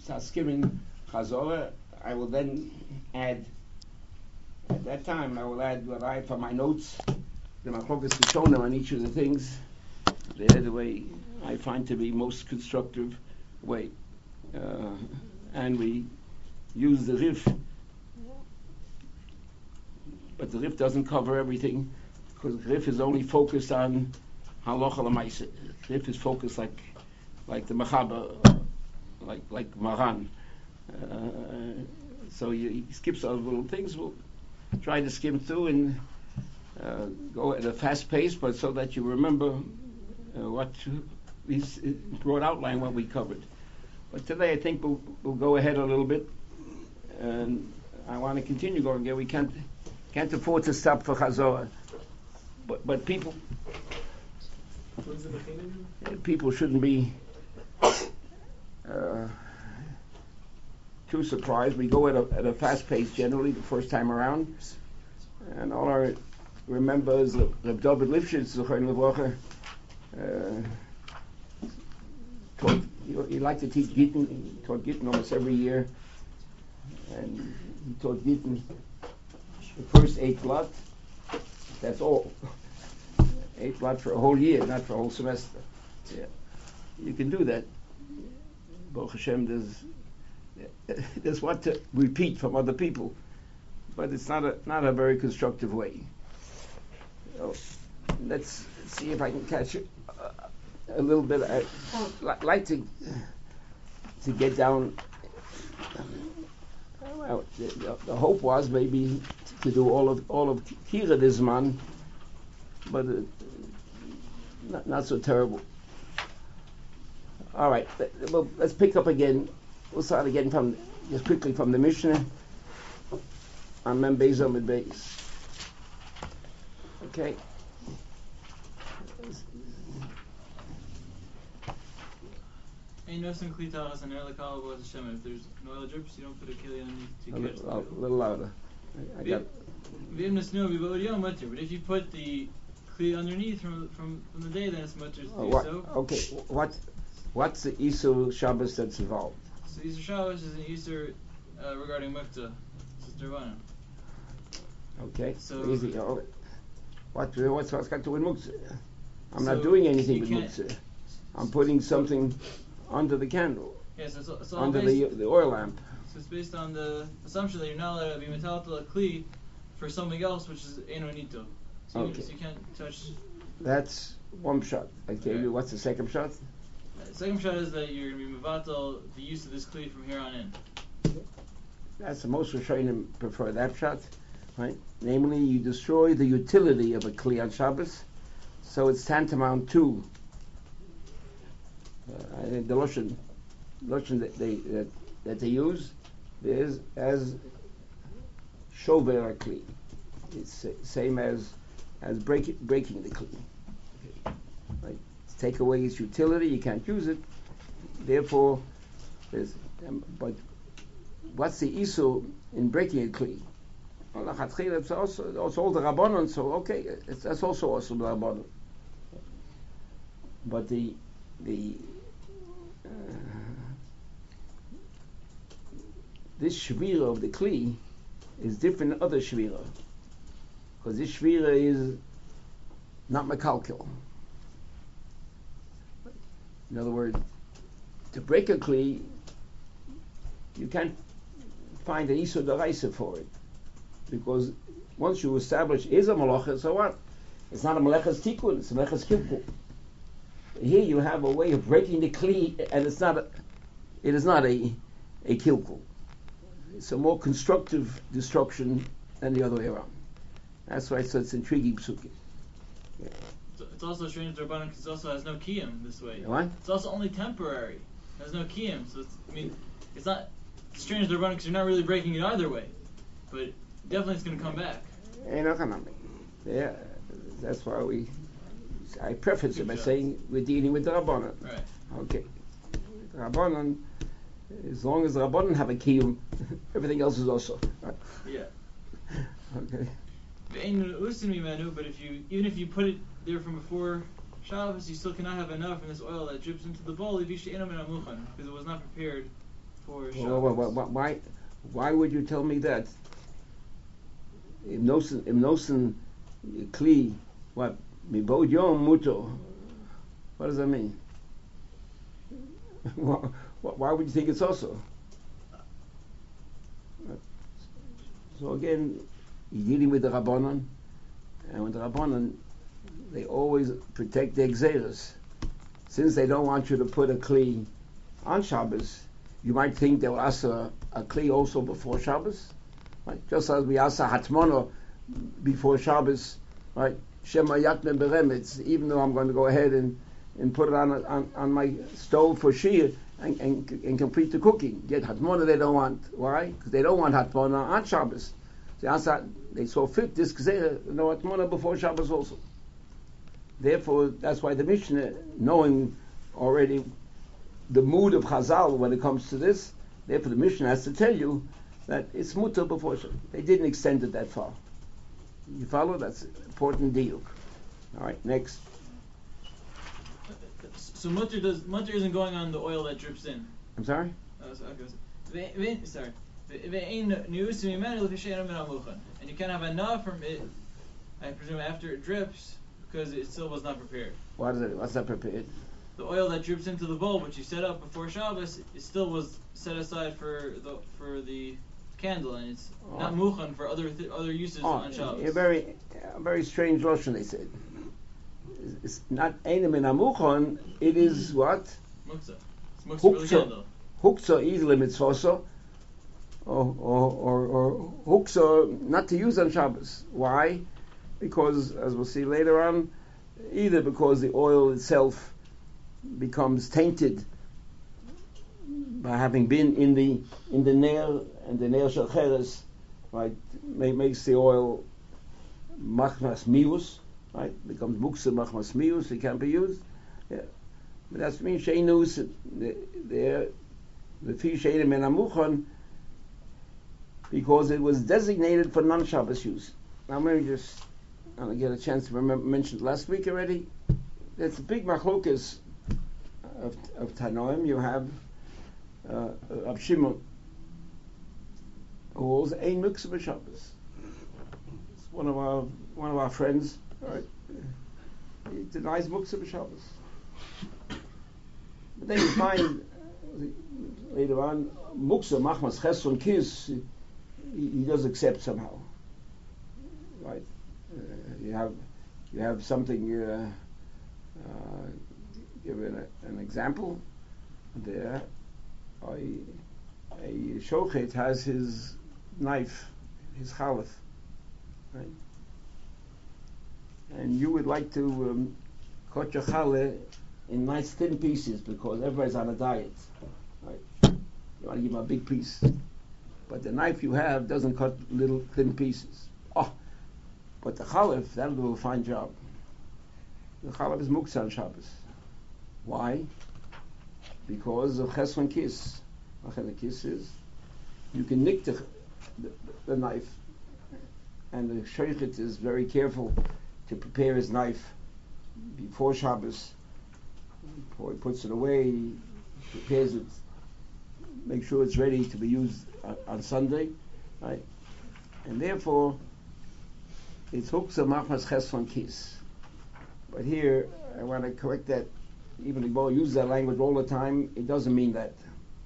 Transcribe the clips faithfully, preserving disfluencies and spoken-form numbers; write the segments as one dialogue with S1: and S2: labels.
S1: start skimming Chazorah, I will then add, at that time, I will add what I, for my notes, the Machlokas Rishonim on each of the things. They're the way I find to be most constructive way. Uh, and we use the Rif, but the Rif doesn't cover everything, because the Rif is only focused on Halacha L'Maaseh. Rif is focused like like the Mechaber, like like Maran. Uh, so he, he skips all the little things. We'll try to skim through and uh, go at a fast pace, but so that you remember uh, what we broad outline what we covered. But today I think we'll, we'll go ahead a little bit, and I want to continue going again. We can't can't afford to stop for Chazorah, but but people people shouldn't be uh, too surprised. We go at a at a fast pace generally the first time around, and all our remember is Reb David Lifshitz, Zochayin Levracha, uh taught, he, he liked to teach Gittin. He taught Gittin almost every year, and he taught Gittin the first eight blot. That's all. Eight blot for a whole year, not for a whole semester. Yeah, you can do that. Baruch Hashem, there's there's what to repeat from other people, but it's not a not a very constructive way. So let's see if I can catch it uh, a little bit. I li- like to to get down. Well, the, the hope was maybe to do all of all of Kira this month, but uh, not not so terrible. All right, well, let's pick up again. We'll start again from just quickly from the Mishnah on Mem Beis Amud Beis. Okay.
S2: Ain't no sin klita and air lakal was a shem. If there's no oil drips, you don't put a kili underneath to
S1: A
S2: catch
S1: little,
S2: the oil.
S1: a little louder. I, I got.
S2: But if you put the kli underneath from from from the day, then it's mutter to
S1: Oh,
S2: do
S1: what,
S2: so.
S1: okay, what what's the Isur Shabbos that's involved?
S2: So Isur Shabbos is an Isur uh, regarding Mukta, Sister Vana.
S1: Okay,
S2: So
S1: easy. Oh, what what's what's got to do with Muktzah? I'm
S2: so
S1: not doing anything with
S2: can't-
S1: Muktzah. I'm putting something under the candle,
S2: Yes, it's, it's all
S1: under
S2: based,
S1: the the oil lamp.
S2: so it's based on the assumption that you're not allowed to be metaltal a kli for something else, which is enonito. So, you-
S1: Okay.
S2: so you can't touch.
S1: That's one shot. I gave
S2: Okay.
S1: you. What's the second shot?
S2: Uh, second shot is that you're going to be mevatel the use of this kli from here on in.
S1: That's the most Rishonim prefer that shot, right? Namely, you destroy the utility of a kli on Shabbos, so it's tantamount to. Uh, I think the lotion, lotion that they that, that they use is as shover kli. It's uh, same as as break, breaking the kli. Okay. Right? Take away its utility, you can't use it. Therefore, there's um, but what's the issue in breaking a kli? Well, it's also it's all the rabbanon, so okay, it's, that's also also the rabbanon. But the the uh, this shvira of the kli is different than other shvira, because this shvira is not mekalkel. In other words, to break a kli, you can't find an isur deraisa for it, because once you establish is a malacha, so what? It's not a malacha's tikkun; it's a malacha's kilkul. Here you have a way of breaking the kli, and it's not a, it is not a a kilkul. It's a more constructive destruction than the other way around. That's why it's, it's intriguing psukim. Yeah.
S2: It's also strange Rabbanan because it also has no kiyum this way.
S1: What?
S2: It's also only temporary. It has no kiyum. So it's, I mean, it's not strange Rabbanan because you're not really breaking it either way. But definitely it's going to come back.
S1: Yeah, that's why we. I preface it by saying we're dealing with the Rabbanan.
S2: Right.
S1: Okay. The Rabbanan, as long as the Rabbanan have a kiyum, everything else is also. Right?
S2: Yeah.
S1: Okay.
S2: But if you even if you put it there from before Shabbos, you still cannot have enough in this oil that drips into the bowl because it was not prepared for
S1: Why,
S2: Shabbos.
S1: why, why would you tell me that? Im nosen, im nosen kli, what? Mibod yom muto. What does that mean? why, why would you think it's also? So again, you're dealing with the Rabbanon, and with the Rabbanon, they always protect their Gzeres. Since they don't want you to put a Kli on Shabbos, you might think they'll ask a, a Kli also before Shabbos. Right? Just as we ask a Hatmona before Shabbos, right? Shema Yatmen Beremetz, even though I'm going to go ahead and, and put it on, a, on on my stove for Shir and, and, and complete the cooking. Yet Hatmona they don't want. Why? Because they don't want Hatmona on Shabbos. They, ask that, they saw fit this Gzeira, no Hatmona before Shabbos also. Therefore, that's why the Mishnah, knowing already the mood of Chazal when it comes to this, therefore the Mishnah has to tell you that it's mutter before Shabbos. They didn't extend it that far. You follow? That's an important deal. All right, next.
S2: So mutter does mutter isn't going on the oil that drips in.
S1: I'm sorry?
S2: Uh, so, okay, so, ve- ve- sorry. Ve- ve'ein niusim mimenu lefi she'eino min hamuchan. And you can't have enough from it, I presume, after it drips, because it still was not prepared.
S1: What is it? What's that prepared?
S2: The oil that drips into the bowl, which you set up before Shabbos, it still was set aside for the for the candle, and it's
S1: Oh.
S2: not muchan for other th- other uses
S1: Oh,
S2: on Shabbos.
S1: a very, a very strange lotion. They said it's not einem in amuchon. It is what
S2: Muktzah. It's muktzah for the
S1: Huktzah.
S2: candle.
S1: huksa either mitzvoso or or or, or huksa not to use on Shabbos. Why? Because as we'll see later on, either because the oil itself becomes tainted by having been in the in the nair and the nair shel cheres, right? Make, makes the oil machmas mius, right? Becomes muksa machmas mius. It can't be used. Yeah, but that's means sheinus there the fish shein menamuchon because it was designated for non-Shabbos use. Now maybe just I'm gonna get a chance to remember mentioned last week already. It's a big machlokas of of Tanoim. You have uh, Rav Shimon who holds ein muksa b'Shabbos. It's one of our one of our friends. Right? He denies muksa b'Shabbos. But then you find uh, later on muksa machmas ches and kiss. He, he does accept somehow. Right? Uh, you have you have something. Uh, uh, give an, an example. There, a, a shochet has his knife, his chalif, right? And you would like to um, cut your challah in nice thin pieces because everybody's on a diet, right? You want to give them a big piece, but the knife you have doesn't cut little thin pieces. Oh, but the chalif, that'll do a fine job. The chalif is muksa on Shabbos. Why? Because of chesron kiss. The kiss is you can nick the, the, the knife, and the shochet is very careful to prepare his knife before Shabbos. Before he puts it away, he prepares it, make sure it's ready to be used on, on Sunday, right? And therefore, it's huksa machmas chesron kiss. But here, I want to correct that. Even if Bo uses that language all the time, it doesn't mean that.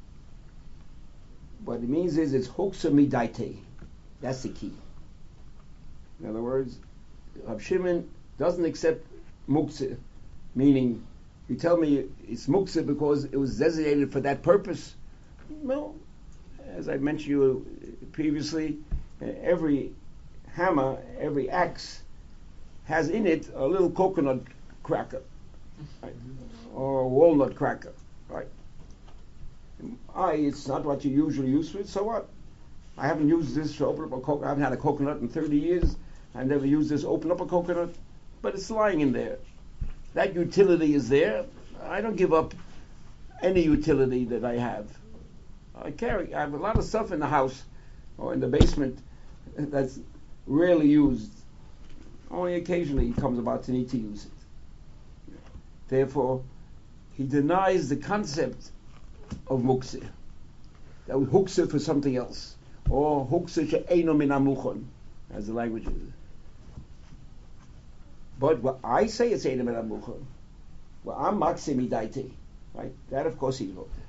S1: What it means is it's huksa midaite. That's the key. In other words, Rav Shimon doesn't accept muksa, meaning you tell me it's muksa because it was designated for that purpose. Well, as I mentioned you previously, every hammer, every axe has in it a little coconut cracker, right? Or a walnut cracker, right? I, it's not what you usually use for it, so what? I haven't used this to open up a coconut. I haven't had a coconut in thirty years. I've never used this to open up a coconut, but it's lying in there. That utility is there. I don't give up any utility that I have. I carry, I have a lot of stuff in the house or in the basement that's rarely used. Only occasionally it comes about to need to use it. Therefore, he denies the concept of muktzah. that was hukse for something else, or hukse she'eino min hamuchon, as the language is. But what I say it's eino min hamuchon, well, I'm maksimi daiti, right? That of course he's wrote.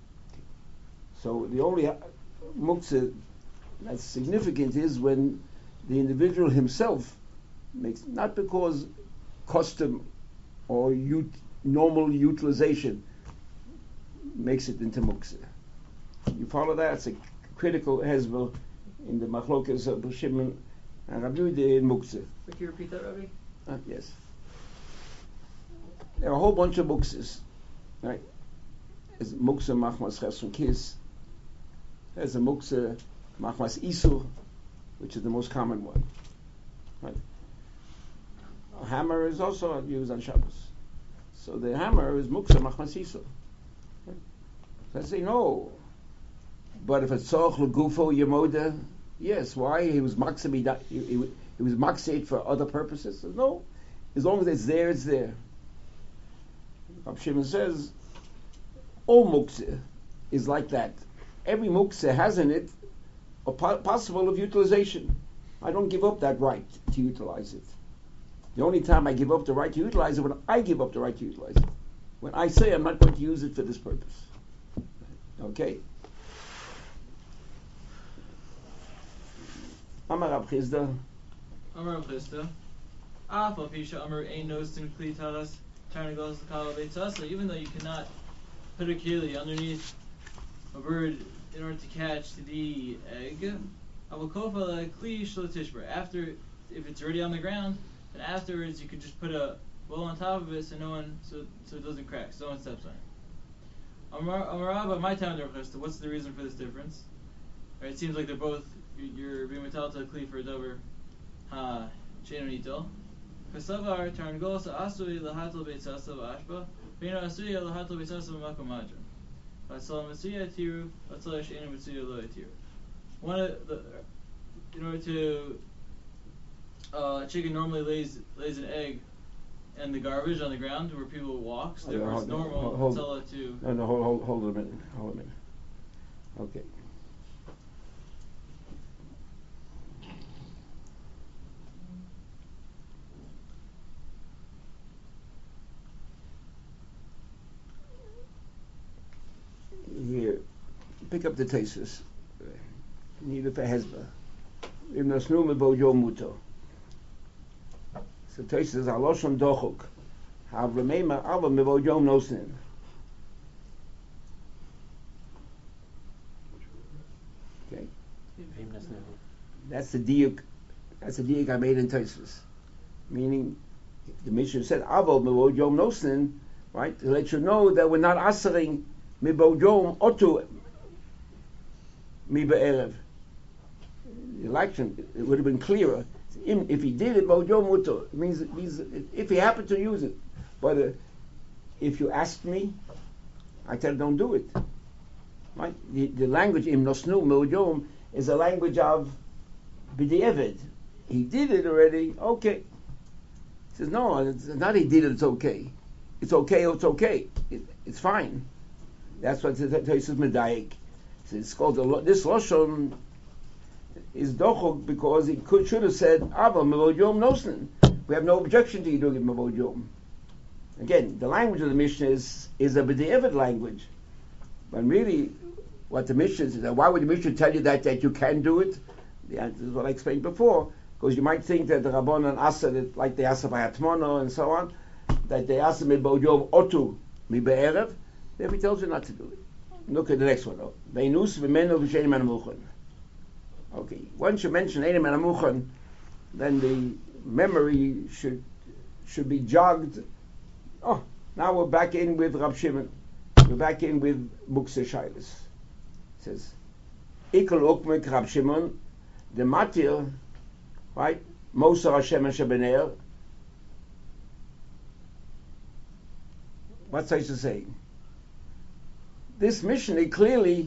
S1: So the only muktzah that's significant is when the individual himself makes, not because custom or ut, normal utilization makes it into muktzah. You follow that? It's a critical hezbollah in the machlokas of Shimon and Rabbi Yehuda in muktzah.
S3: Could you repeat that, Rabbi?
S1: Uh, yes. There are a whole bunch of muktzahs, right? There's muktzah machmas chesron kis. There's a muktzah machmas isur, which is the most common one. Right? A hammer is also used on Shabbos. So the hammer is muktzah machmas isur. Right? So I say no. But if it's tzorch legufo yemoda, yes. Why? He was maksa he, he, he was maksa for other purposes. So no. As long as it's there, it's there. Rav Shimon says all muktzah is like that. Every muktzah has in it a po- possible of utilization. I don't give up that right to utilize it. The only time I give up the right to utilize it when I give up the right to utilize it. When I say I'm not going to use it for this purpose. Okay? Amar Rab Chizda.
S2: Amar Rab Chizda. Af al pisha amar ein nosin kli taras tarnagos l'kala beitzasa. Even though you cannot put a keli underneath a bird in order to catch the egg, avokofa kli shlotishber. After, if it's already on the ground, then afterwards you could just put a well on top of it so no one, so so it doesn't crack, so no one steps on it. Amar Amarabba, my time Rab Chizda. What's the reason for this difference? Right, it seems like they're both, you're being metal to kli for a dover ha shenonito. Kasavar tarnagos asui lahatel beitzasa v'ashba, v'ino asui lahatel beitzasa v'makom madron. V'asal mitzuya tiru, v'asal she'enu mitzuya lo tiru. One of the, in order to, uh, chicken normally lays lays an egg in the garbage on the ground where people walk, so therefore it's normal
S1: hold,
S2: hold, to...
S1: No, no, hold, hold, hold a minute, hold a minute. Okay. Here, pick up the tesis. Need it for Hezbollah. In the Snum about Yom Muto. So tesis Aloshon Dochuk. Have Remema Ava Mevo Yom Nosin. Okay. That's the diuk. That's the diuk I made in tesis. Meaning, the Mishnah said Ava Mevo Yom Nosin, right? To let you know that we're not answering Mibo Yom Otu Mi Be'erev. The election, it would have been clearer. If he did it, Bo Yom Otu, it means, it means if he happened to use it. But uh, if you ask me, I tell you don't do it. Right? The, the language Im Nosnu Mo Yom is a language of B'di'evid. He did it already, okay. He says, no, it's not he did it, it's okay. It's okay, it's okay. It, it's fine. That's what Tosis Medayik. It's called the, this Loshon is Dochok because he could should have said Ava Mevod Yom Nosnin. We have no objection to you doing it Mevod Yom. Again, the language of the Mishnah is is a B'di'evid language, but really, what the Mishnah says, why would the Mishnah tell you that that you can do it? The answer is what I explained before, because you might think that the Rabbanan Asa, that like they Asa by Atmono and so on, that they Asa Mevod Yom Otu Mi Be'erev. Then he tells you not to do it. Look at the next one though. Veinus v'menu v'shenim anamuchan. Okay, once you mention Einim anamuchan, then the memory should should be jogged. Oh, now we're back in with Rab Shimon. We're back in with Mukse Shailis. It says, Ikal ukmek Rab Shimon, the matir, right? Mosar Hashem Shebener. What's I to say? This mission clearly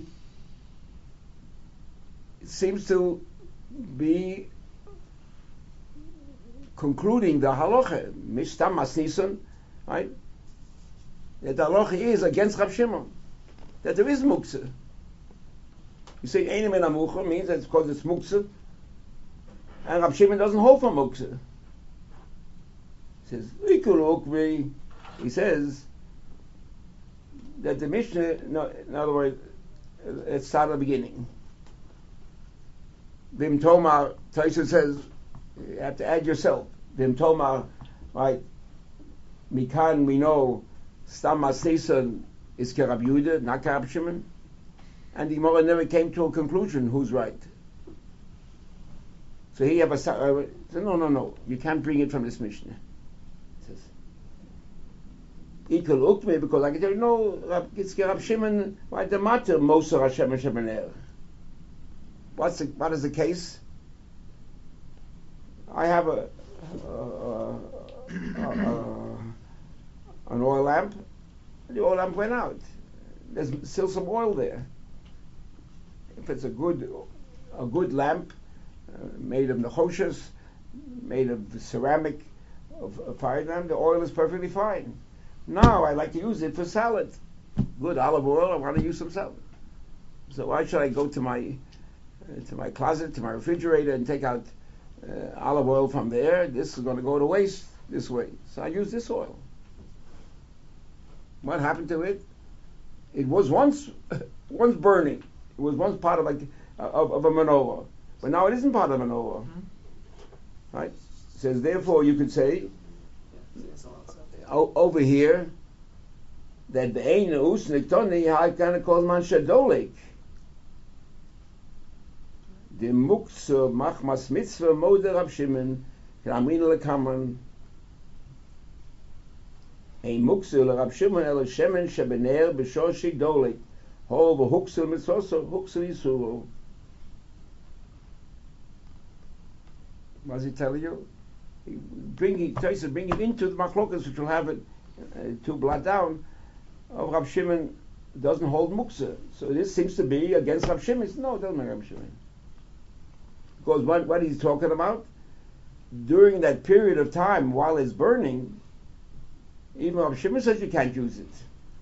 S1: seems to be concluding the halacha, mishtam masnison, right? That the halacha is against Rab Shimon, that there is muktzah. You say Einim in Amucha means that's because it's Muktzah, and Rab Shimon doesn't hold for Muktzah. He says, Ikul Ukvi, he says that the Mishnah, no, in other words, let's start at the beginning. Vim Tomar, Taisha says, you have to add yourself. Vim Tomar, right? Mikan, we know, Stam Masesa is Kerab Yehuda, not Kerab Shimon. And the Gemara never came to a conclusion who's right. So here you have a, uh, no, no, no, you can't bring it from this Mishnah. It says, Ikul Ukme, because I can tell you, no, it's Kerab Shimon, right, the matter, Moser Hashem Shemener. What's the, what is the case? I have a, a, a, a, a an oil lamp. The oil lamp went out. There's still some oil there. If it's a good, a good lamp, uh, made of nechoshes, made of ceramic, of a fire lamp, the oil is perfectly fine. Now I like to use it for salad. Good olive oil. I want to use some salad. So why should I go to my uh, to my closet, to my refrigerator, and take out uh, olive oil from there? This is going to go to waste this way. So I use this oil. What happened to it? It was once once burning. It was once part of, like, of, of a menorah. But now it isn't part of a menorah. Mm-hmm. Right? It says, therefore, you could say, o- over here, that the Ein Us Niktoni, I kind of call man Shadolek. The Muksa Machmas Mitzvah Moder Rab Shimon, Kramin Lekaman, Ein Muksa Rab Shimon El Shemen Shebener B'Shoshi Dolek. Oh, the Huxel Mitzoso, Huxel Yisuro. What does he tell you? He bring it, tries to bring it into the Machlokas, which will have it uh, to blot down. Of Rab Shimon doesn't hold Muksa. So this seems to be against Rab Shimon. No, it doesn't make Rab Shimon. Because what, what he's talking about, during that period of time while it's burning, even Rab Shimon says you can't use it.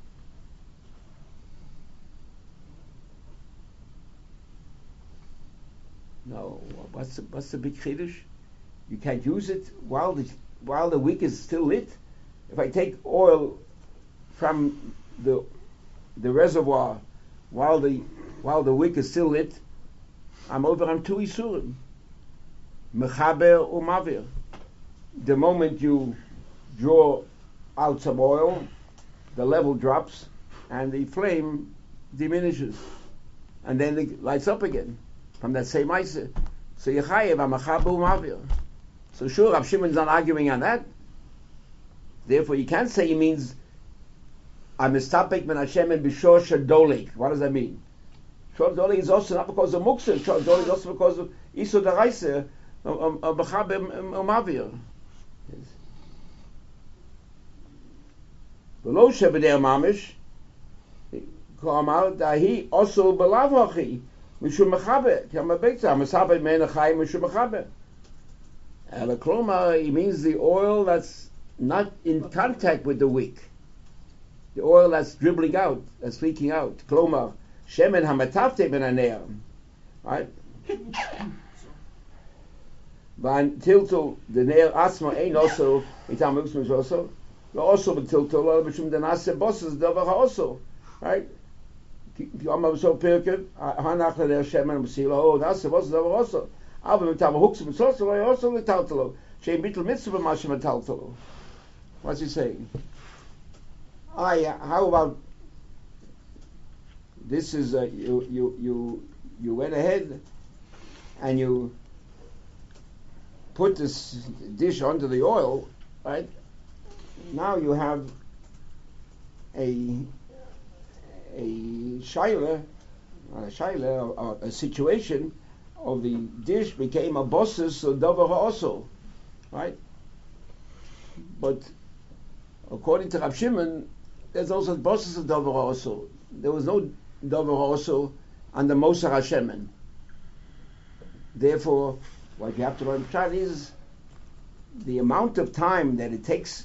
S1: No, what's the, what's the big chiddush? You can't use it while the while the wick is still lit. If I take oil from the the reservoir while the while the wick is still lit, I'm over on two isurim. Mechaber umavir. The moment you draw out some oil, the level drops and the flame diminishes, and then it lights up again. From that same Isa. So Yechayev Amachabu Mavir. So sure, Rab Shimon's not arguing on that. Therefore, you can't say he means I'm mistapek ben Hashem and b'shor shadolik. What does that mean? Shor shadolik is also not because of Muksa. Shor shadolik is also because of Iso Daraisa of Amachabu Mavir. Below Shebedei Mamish, Kamar Dahi also Belavachi. Mishum mechaber, kama beitza, mesaber men achayim mishum mechaber. El kloma, it means the oil that's not in contact with the wick, the oil that's dribbling out, that's leaking out. Kloma, shemen hamatafte ben aneir, right? Van tiltul the neir asma ein also itam uxmus also, also tiltul lo mishum denase bosses davar also, right? Oh, that's the was also. Aber mit am Huxel mit so so also mit Taltalo. Shein bitel mitzvah mach mit Taltalo. What's he saying? I how about this is uh, you you you you went ahead and you put this dish under the oil, right? Now you have a a shaila, a shaila, a, a situation of the dish became a bosses of davar also, right? But according to Rab Shimon, there's also bosses of davar also. There was no davar also on the Mosar Hashemen. Therefore, what you have to learn is the amount of time that it takes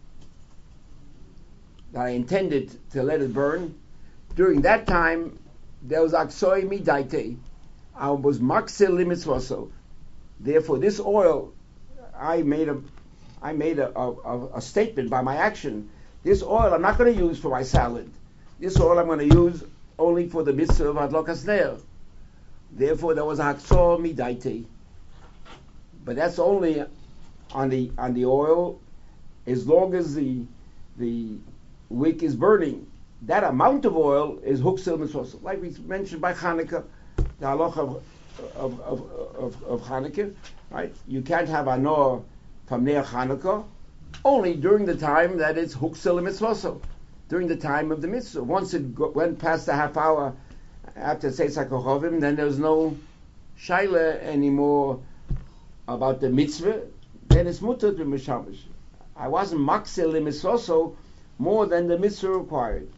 S1: that I intended to let it burn. During that time, there was aksoi midaite. I was maxil limitzvaso. Therefore, this oil, I made a, I made a, a, a statement by my action. This oil I'm not going to use for my salad. This oil I'm going to use only for the mitzvah of adlokas ner. Therefore, there was a haksor midaite. But that's only on the on the oil, as long as the the wick is burning. That amount of oil is huksil mitzvah. Like we mentioned by Hanukkah, the halacha of of, of, of, of Hanukkah, right? You can't have anor from near Hanukkah only during the time that it's huksil mitzvah, during the time of the mitzvah. Once it go, went past the half hour after Seis HaKochovim, then there's no shaila anymore about the mitzvah. Then it's mutter to mishamish. I wasn't maksil mitzvah more than the mitzvah required.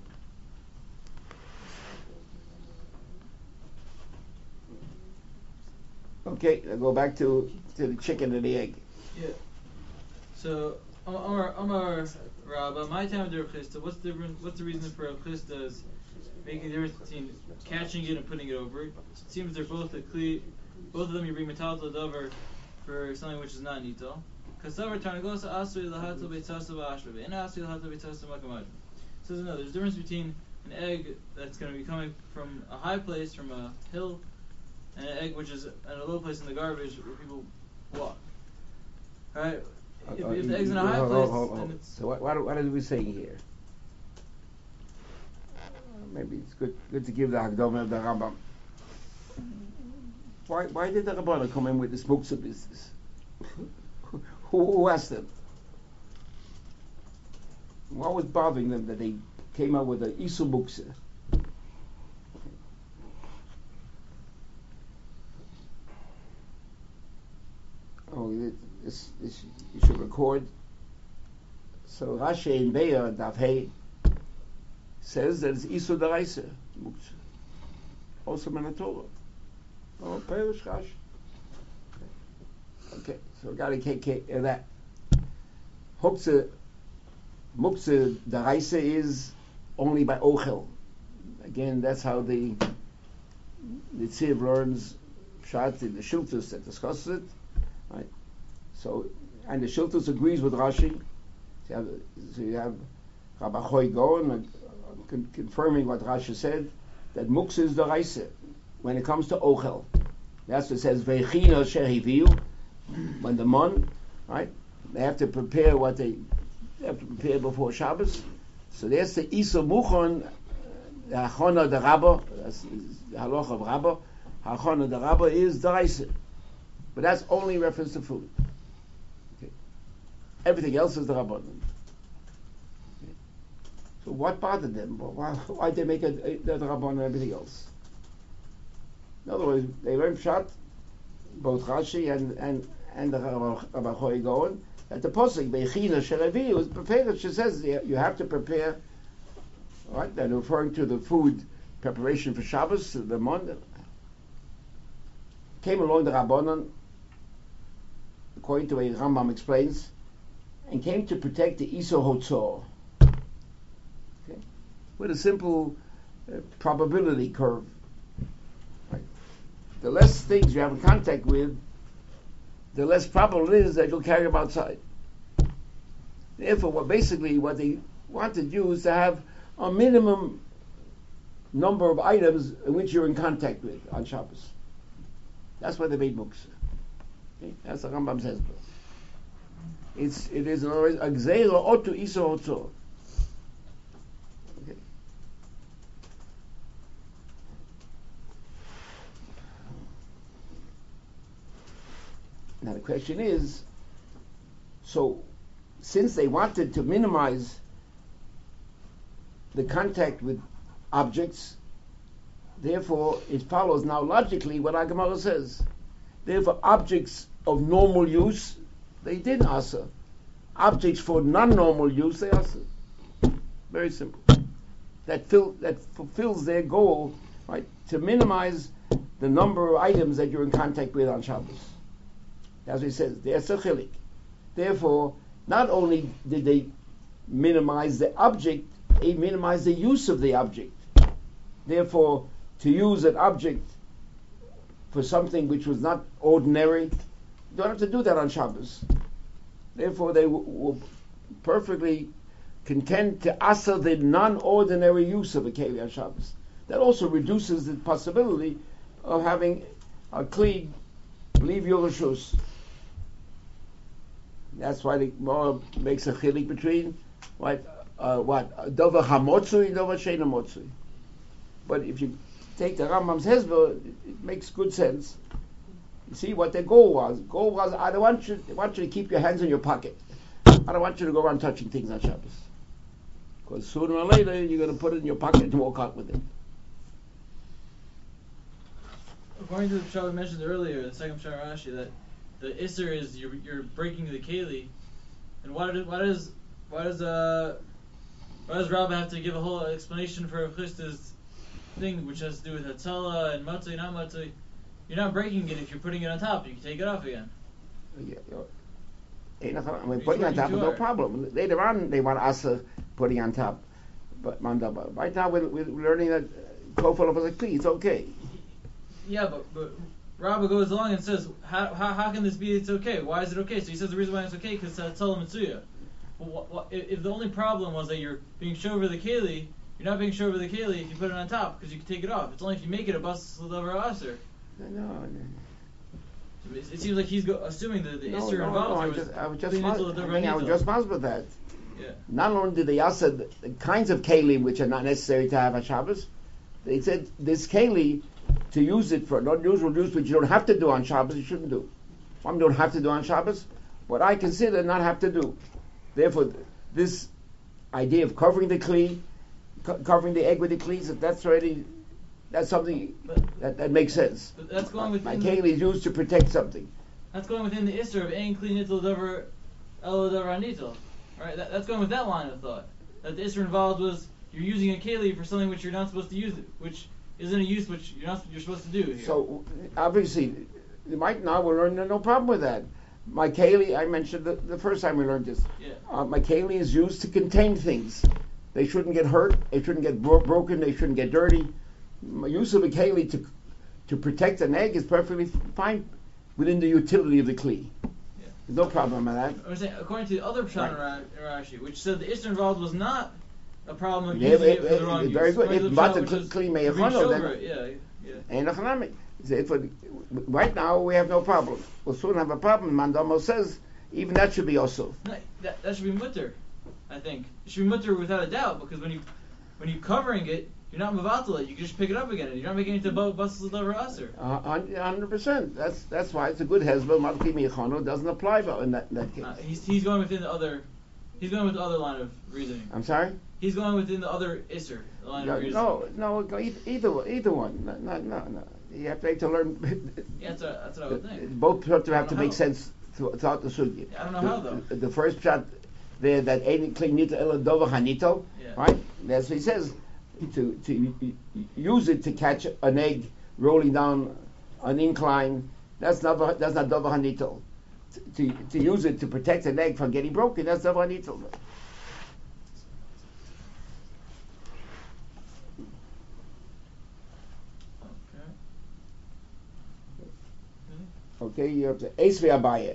S1: Okay, I'll go back to, to the chicken and the egg.
S2: Yeah. So, Amar Amar Rabba, my time of Rav Chisda, what's the difference? What's the reason for Rav Chisda's making the difference between catching it and putting it over? It seems they're both a cle- both of them you bring metal to the dover for something which is not nito. Kasavar tarnagosa asui lahato beitasa ba'ashva and asui lahato beitasa makamaj. So no, there's a difference between an egg that's going to be coming from a high place, from a hill, and an egg which is at a low place in the garbage where people walk. Right? If,
S1: Uh,
S2: if
S1: you-
S2: the egg's in a high
S1: hold,
S2: place,
S1: hold, hold,
S2: then
S1: hold.
S2: it's
S1: So what, what, what are we saying here? Maybe it's good good to give the Hakdama of the Rambam. Why why did the Rabbana come in with this muksa business? who, who asked them? What was bothering them that they came out with an isu muksa? Oh, this, this you should record. So Rashi in Be'er Daf Hey says that it's isu daraisa muksa, also in the Torah. Oh, Perish Rashi. Okay, so we got to take care of that. Muksa, muksa daraisa is only by ochel. Again, that's how the the Tziv learns Pshat in the Shiltus that discusses it. Right. So, and the Shiltus agrees with Rashi. So you have, so you have Rabbi Choy Gaon uh, con- confirming what Rashi said, that muksa is the raisa when it comes to ochel. That's what it says, Veichina shehiviu, when the mon, right, they have to prepare what they, they have to prepare before Shabbos. So there's the Isa Muchon, the Hachona the Rabba, that's the halacha of Rabba. Hachona the Rabba is the raisa. But that's only reference to food. Okay. Everything else is the Rabbanon. Okay. So what bothered them? Why why they make it a, the Rabbanon and everything else? In other words, they learned Pshat, both Rashi and and and the Rabbi Choy Gaon, that the posuk Beichina Sheravi was prepared. She says you have to prepare. Right, they're referring to the food preparation for Shabbos, the Monday. Came along the Rabbanon, according to what Rambam explains, and came to protect the Iso Hotzor. Okay? With a simple uh, probability curve. Right? The less things you have in contact with, the less probable it is that you'll carry them outside. Therefore, what basically what they wanted you is to have a minimum number of items in which you're in contact with on Shabbos. That's why they made books. Okay? That's what Rambam says. It's it is always a gzeira otu iso otzor. Okay. Now the question is, so since they wanted to minimize the contact with objects, therefore it follows now logically what our Gemara says. Therefore objects of normal use, they did asa. Objects for non-normal use, they asa. Very simple. That fill, that fulfills their goal, right, to minimize the number of items that you're in contact with on Shabbos. As he says, they're sechilik. Therefore, not only did they minimize the object, they minimize the use of the object. Therefore, to use an object for something which was not ordinary, you don't have to do that on Shabbos. Therefore, they w- were perfectly content to asa the non-ordinary use of a keli on Shabbos. That also reduces the possibility of having a kli leave your reshus. That's why the Gemara makes a chilik between what uh, what dover hamotzui and dover sheina motzui. But if you take the Rambam's hezbollah, it, it makes good sense. You see what their goal was. Goal was, I don't want you, I want you to keep your hands in your pocket. I don't want you to go around touching things on Shabbos. Because sooner or later, you're going to put it in your pocket and walk out with it.
S2: According to the Pshat we mentioned earlier, the second Pshat Rashi, that the Isser is you're, you're breaking the Keli. And why, did, why does why does uh why does Rabbi have to give a whole explanation for Chisda's thing, which has to do with Hatzalah and Matzah, not Matzah? You're not breaking it if you're putting it on top. You can take it off again.
S1: Yeah, I mean, putting on top is no problem. Later on, they want us uh, putting on top. But mandaba. Right now, we're, we're learning that kofel of a kli. It's okay.
S2: Yeah, but but Rabbi goes along and says, how how how can this be? It's okay. Why is it okay? So he says the reason why it's okay because Hatzalah Mitzuya. Well, what, if, if the only problem was that you're being shover the keli, you're not being shover the keli if you put it on top because you can take it off. It's only if you make it a bas l'davar aser.
S1: No, no.
S2: It, it seems like he's go, assuming that the
S1: no,
S2: Isser
S1: no,
S2: involved.
S1: no, I
S2: was
S1: just, I was just,
S2: clean
S1: mas-
S2: into the
S1: I, mean, I was just masbid with that.
S2: Yeah.
S1: Not only did they ask the, the kinds of kelim which are not necessary to have on Shabbos, they said this keli to use it for non-usual use, which you don't have to do on Shabbos, you shouldn't do. One don't have to do on Shabbos, what I consider not have to do. Therefore, this idea of covering the kli, co- covering the egg with the kli, so that's already that's something
S2: But,
S1: that, that makes sense.
S2: but that's going
S1: My
S2: within.
S1: keli is used to protect something.
S2: That's going within the Isser of Ein Kli Nitel Davar El Davar Nitel. Right? That, that's going with that line of thought. That the Isser involved was you're using a keli for something which you're not supposed to use, it, which isn't a use which you're not you're supposed to do here.
S1: So obviously, right now we're learning no problem with that. My keli, I mentioned the, the first time we learned this.
S2: Yeah.
S1: Uh, my keli is used to contain things. They shouldn't get hurt. They shouldn't get bro- broken. They shouldn't get dirty. My use of a keli to to protect an egg is perfectly fine within the utility of the kli.
S2: Yeah.
S1: There's no problem with that.
S2: I'm saying, according to the other Pshat
S1: Right.
S2: in Rashi, which said the Isser involved was not a problem of
S1: Yeah,
S2: using
S1: it-
S2: it for the
S1: it-
S2: wrong
S1: it's
S2: use.
S1: very good.
S2: According to
S1: If
S2: the
S1: but
S2: Pshat,
S1: the
S2: which is
S1: kli may
S2: to be
S1: echono, then-
S2: shover it, yeah, yeah.
S1: And economic. Therefore, right now we have no problem. We'll soon have a problem. Mandamo says even that should be also.
S2: No, that, that should be mutter, I think. It should be mutter without a doubt, because when you when you're covering it, you're not mevatel it. You can just pick it up again, and you're not making it to basel davar aser.
S1: Uh, hundred percent. That's that's why it's a good hezbollah. Malki michano doesn't apply though in that, in that case.
S2: Uh, he's he's going within the other. He's going with the other line of reasoning.
S1: I'm sorry.
S2: He's going within the other Isser line
S1: No,
S2: of reasoning.
S1: no, no. Either either, either one. No, no, no, no. You have to, to learn.
S2: Yeah, that's what, that's what I would think.
S1: Both pshat have to
S2: know
S1: make
S2: how.
S1: sense thro- throughout the sugya.
S2: Yeah, I don't know
S1: the,
S2: how, though.
S1: The, the first pshat there that ein kli nito ela dova hanito,
S2: Yeah.
S1: right? That's what he says. To to use it to catch an egg rolling down an incline. That's not that's not dova hanito. To to use it to protect an egg from getting broken. That's dova hanito.
S2: Okay.
S1: Okay, you have to Esri Abaye.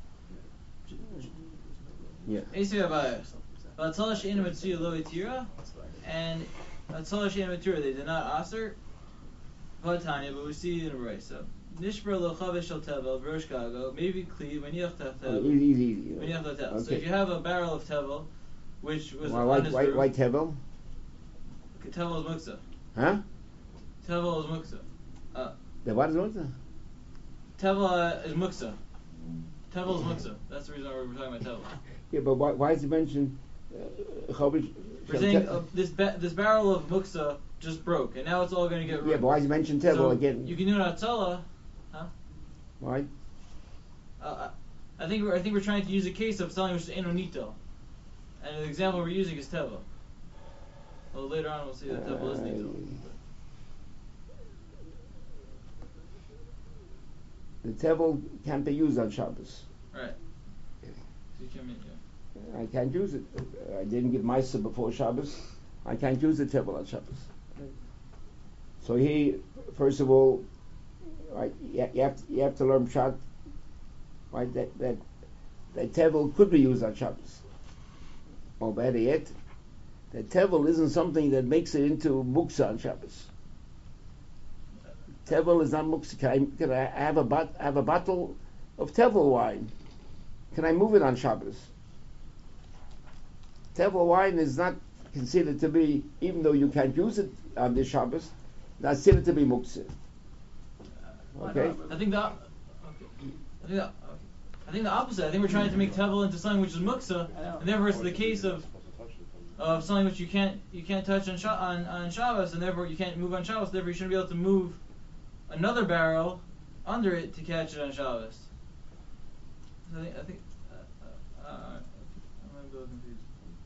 S1: Yeah.
S2: Esri Abaye. Vatzalah she'ena mitzuya lo itira, and Vatzalah she'ena mitira they did not aser. Vatanya, but we see it in a right. So Nishbar lo chavesh shel tevel v'rosh gago maybe kli v'niach tevel
S1: Easy, easy, easy.
S2: v'niach tevel. So
S1: Okay.
S2: if you have a barrel of tevel, which was
S1: Why,
S2: on
S1: why,
S2: his
S1: why,
S2: roof,
S1: why tevel?
S2: tevel is muksa.
S1: Huh?
S2: Tevel is muksa. Uh,
S1: The what is it?
S2: Tevel is muksa. Tevel is muksa. That's the reason why we're talking about tevel.
S1: Yeah, but why, why is it mentioned? Uh, Chavish-
S2: We're saying uh, this ba- this barrel of muksa just broke, and now it's all going to get ruined.
S1: yeah, but why is it mentioned tevel
S2: so
S1: again?
S2: You can do an atzala, huh?
S1: Why?
S2: Uh, I think we're, I think we're trying to use a case of something which is enonito, and the example we're using is tevel. Well, later on we'll see that tevel is nito.
S1: The tevel can't be used on Shabbos.
S2: Right. So you can, yeah.
S1: I can't use it. I didn't give Maisa before Shabbos. I can't use the tevel on Shabbos. So he, first of all, right, you, you have to, you have to learn pshat, right? That that that tevel could be used on Shabbos. Or better yet, that tevel isn't something that makes it into muksa on Shabbos. Tevel is not muksa. Can I, can I have a bot, have a bottle of tevel wine? Can I move it on Shabbos? Tevel wine is not considered to be, even though you can't use it on this Shabbos, not considered to be muksa. Okay.
S2: I think the okay. I think the, okay. I think the opposite. I think we're trying to make tevel into something which is muksa, and therefore it's the case of of something which you can't you can't touch on, on on Shabbos, and therefore you can't move on Shabbos. Therefore, you shouldn't be able to move another barrel under it to catch it on Shabbos. So I think I think uh, uh, uh, I'm a little confused.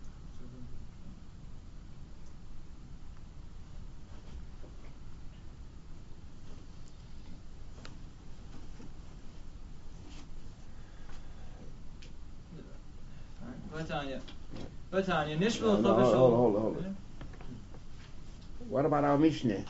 S2: Batanya. Batanya. Nishvil
S1: No, no,
S2: Chavishol.
S1: hold on, hold on, hold on. What about our Mishnah?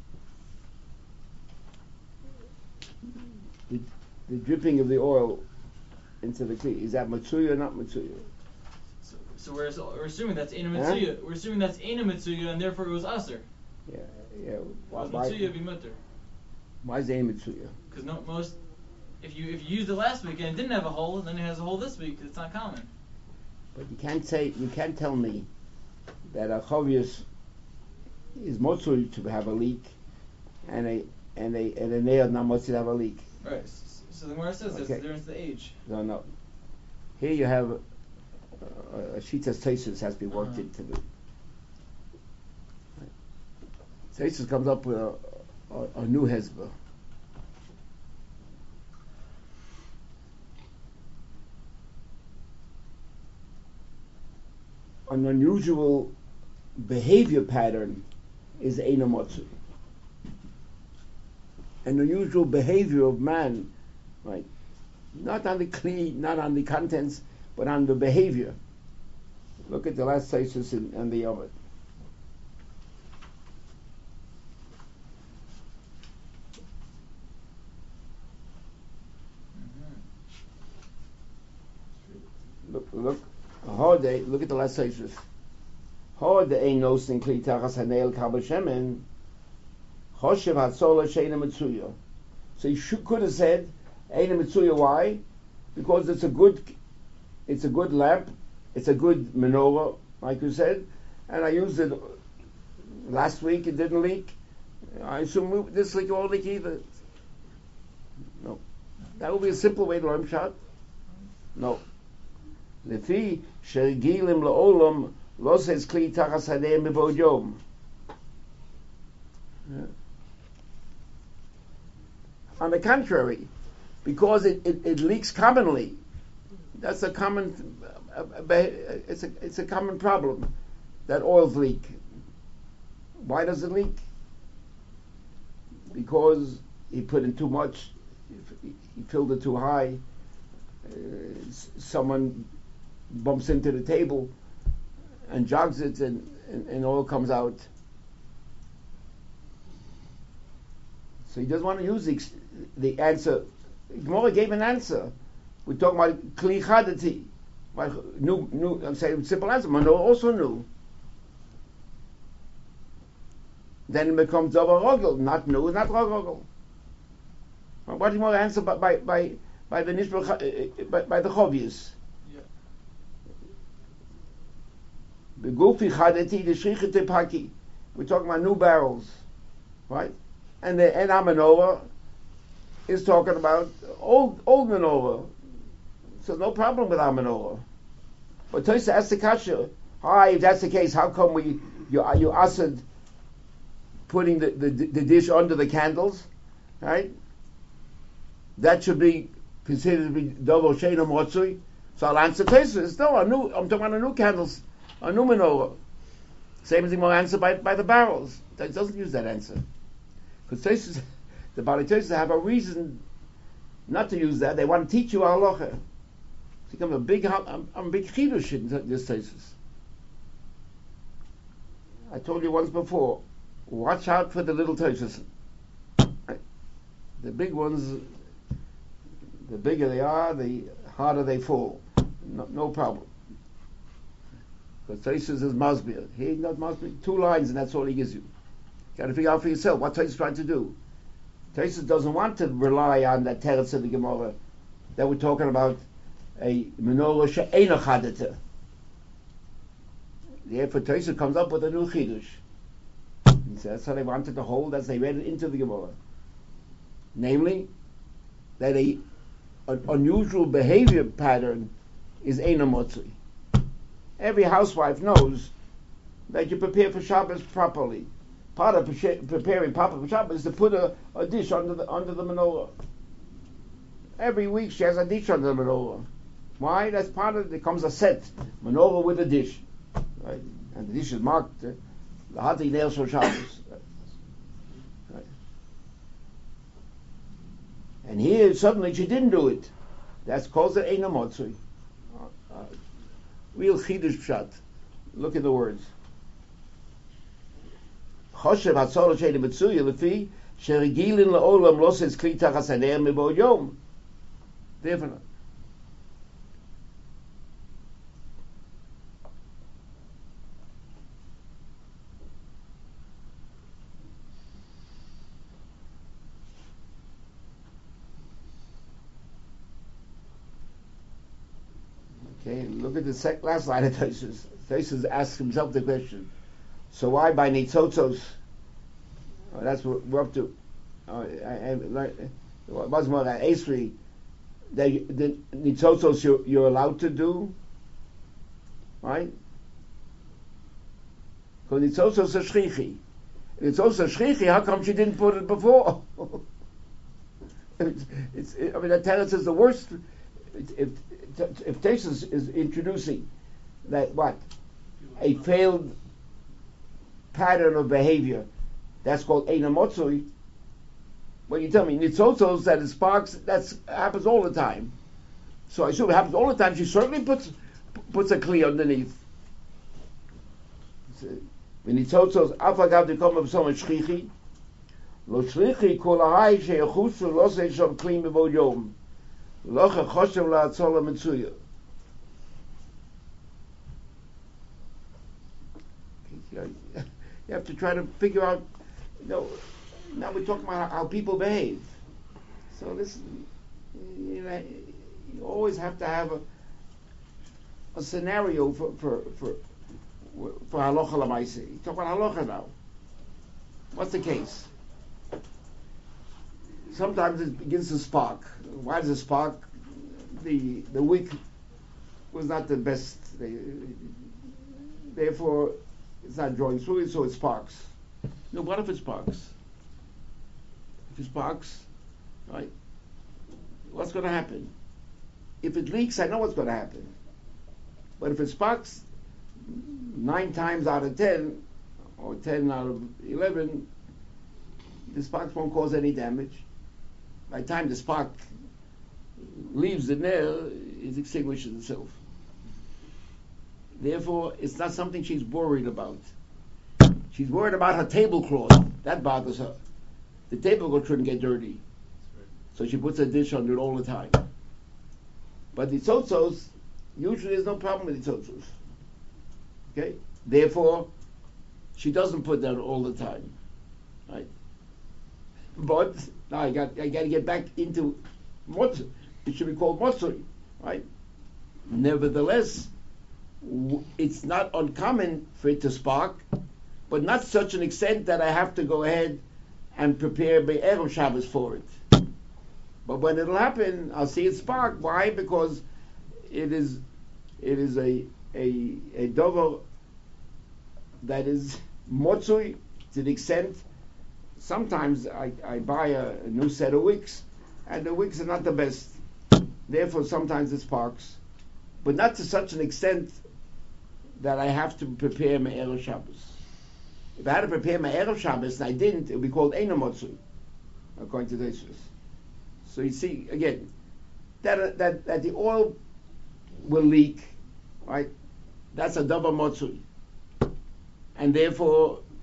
S1: The, the dripping of the oil into the kli, is that matsuya or not matsuya?
S2: So, so we're, we're assuming that's Eina Mitsuya. Huh? We're assuming that's Eina Mitsuya, and therefore it was Aser.
S1: Yeah, yeah.
S2: Why, why Mitsuya be mutter?
S1: Why is it Eina Mitsuya?
S2: Because no, most, if you if you used it last week and it didn't have a hole, then it has a hole this week. It's not common.
S1: But you can't say, you can't tell me that a chavius is motzui to have a leak, and a and a and a nail not motzui to have a leak.
S2: Right. So the Gemara says okay. There's a difference in the age.
S1: No, no. Here you have uh, a shitas teisus has been worked uh-huh. into the. Teisus comes up with a, a, a new hezbollah. An unusual behavior pattern is Eina Motzui. An unusual behavior of man, right? Not on the kli, not on the contents, but on the behavior. Look at the last Teisus in, in the Yomad. Mm-hmm. Look, look. Hode, look at the last Teisus. Hode ein nosin kli tachas haneil kabashemen. Choshev hatzola sheina mitzuya. So you should, could have said eina mitzuya. Why? Because it's a good, it's a good lamp, it's a good menorah, like you said, and I used it last week. It didn't leak. I assume this leak won't leak either. No, that would be a simple way to learn pshat. No. Lefi shegilim laolam lo says kli tachas haneil mevod yom. On the contrary, because it, it, it leaks commonly, that's a common, uh, it's a it's a common problem that oils leak. Why does it leak? Because he put in too much, he filled it too high. Uh, someone bumps into the table and jogs it, and, and, and oil comes out. So he doesn't want to use the, the answer. Gemara gave an answer. We're talking about kli chadati. New, new. I'm saying simple answer. Mano also knew. Then it becomes davar rogel, not new, not rogel. What do you want to answer by by by, by the nishbah, by, by the chovius? The gufi chadati, the shrichete paki. We're talking about new barrels, right? And the en menorah is talking about old old menorah. So no problem with our menorah. But Tosa asked the kasha, hi, if that's the case, how come we you you asked putting the, the the dish under the candles, right? That should be considered to be double sheina motzui. So I'll answer Tosa. No, a new I'm talking about a new candles, a new menorah. Same thing will answer by by the barrels. That doesn't use that answer. Because the Bali Tosis have a reason not to use that. They want to teach you halacha. It's become a big, I'm, I'm a big chidush in this Tosis. I told you once before Watch out for the little Toshas. The big ones, the bigger they are, the harder they fall. No, no problem. Because Toshas is Masbir. He ain't not Masbir. Two lines and that's all he gives you. You got to figure out for yourself what Toshas is trying to do. Toshas doesn't want to rely on that teretz of the Gemara that we're talking about a menorah she'eino chadata. Therefore, Toshas comes up with a new chidush. He says that's how they wanted to hold as they read it into the Gemara. Namely, that a an unusual behavior pattern is eino motzui. Every housewife knows that you prepare for Shabbos properly. Part of preparing proper for Shabbos is to put a, a dish under the under the menorah. Every week she has a dish under the menorah. Why? That's part of it. It comes a set menorah with a dish, right? And the dish is marked uh, the hati nails for Shabbos. Right. And here suddenly she didn't do it. That's called the eino motzui. Uh, uh, real chidush pshat. Look at the words. Choshev hatzol she'eino mitzuya lefi sheregilin le'olam lo says kli tachas haner mebod yom. Definitely. Okay, look at the sec- last line of Tosfos. Tosfos asks himself the question: so why by nitzotzos? Oh, that's what we're up to. Oh, I, I, like, it was more than Esri. The nitzotzos you're, you're allowed to do, right? Because nitzotzos are shchichi. Nitzotzos are shchichi. How come she didn't put it before? it's, it's, it, I mean, that teretz is the worst. If if Tosfos is introducing that what a failed pattern of behavior, that's called eino motzui. When you tell me nitzotzos that it sparks, that happens all the time. So I assume it happens all the time. She certainly puts puts a kli underneath. When nitzotzos afagav de come of so much shchichi, lo shchichi kol ahai sheyachusu lo se shom kli mevod yom. Locha choshev la'atzola mitzuya. You have to try to figure out, you know, now we're talking about how people behave. So this, you know, you always have to have a, a scenario for for for for halacha l'maaseh. You talk about halacha now. What's the case? Sometimes it begins to spark. Why does it spark? The the wick was not the best. They, therefore, it's not drawing through it, so it sparks. No, what if it sparks? If it sparks, right? What's going to happen? If it leaks, I know what's going to happen. But if it sparks nine times out of ten, or ten out of eleven, the sparks won't cause any damage. By the time the spark leaves the nail, it extinguishes itself. Therefore, it's not something she's worried about. She's worried about her tablecloth. That bothers her. The tablecloth shouldn't get dirty. So she puts a dish under it all the time. But the tzotzos, usually there's no problem with the tzotzos. Okay? Therefore, she doesn't put that all the time. Right? But now I got I got to get back into motzui. It should be called motzui, right? Nevertheless, w- it's not uncommon for it to spark, but not such an extent that I have to go ahead and prepare Be'erev Shabbos for it. But when it'll happen, I'll see it spark. Why? Because it is it is a a a dover that is motzui to the extent. Sometimes I, I buy a, a new set of wicks, and the wicks are not the best. Therefore, sometimes it sparks, but not to such an extent that I have to prepare my Erev Shabbos. If I had to prepare my Erev Shabbos and I didn't, it would be called eino motzui, according to Tosfos. So you see, again, that that that the oil will leak, right? That's a double motzui, and therefore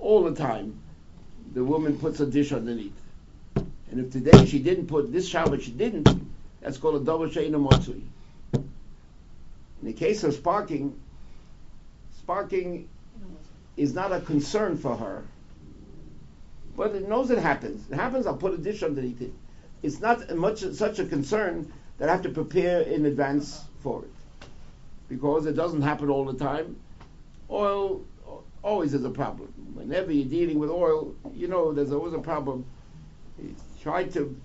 S1: all the time, the woman puts a dish underneath. And if today she didn't put, this Shabbat she didn't, that's called a double she'ena motzui. In the case of sparking, sparking is not a concern for her. But it knows it happens. It happens, I'll put a dish underneath it. It's not much such a concern that I have to prepare in advance for it. Because it doesn't happen all the time. Oil always is a problem. Whenever you're dealing with oil, you know there's always a problem. You try to,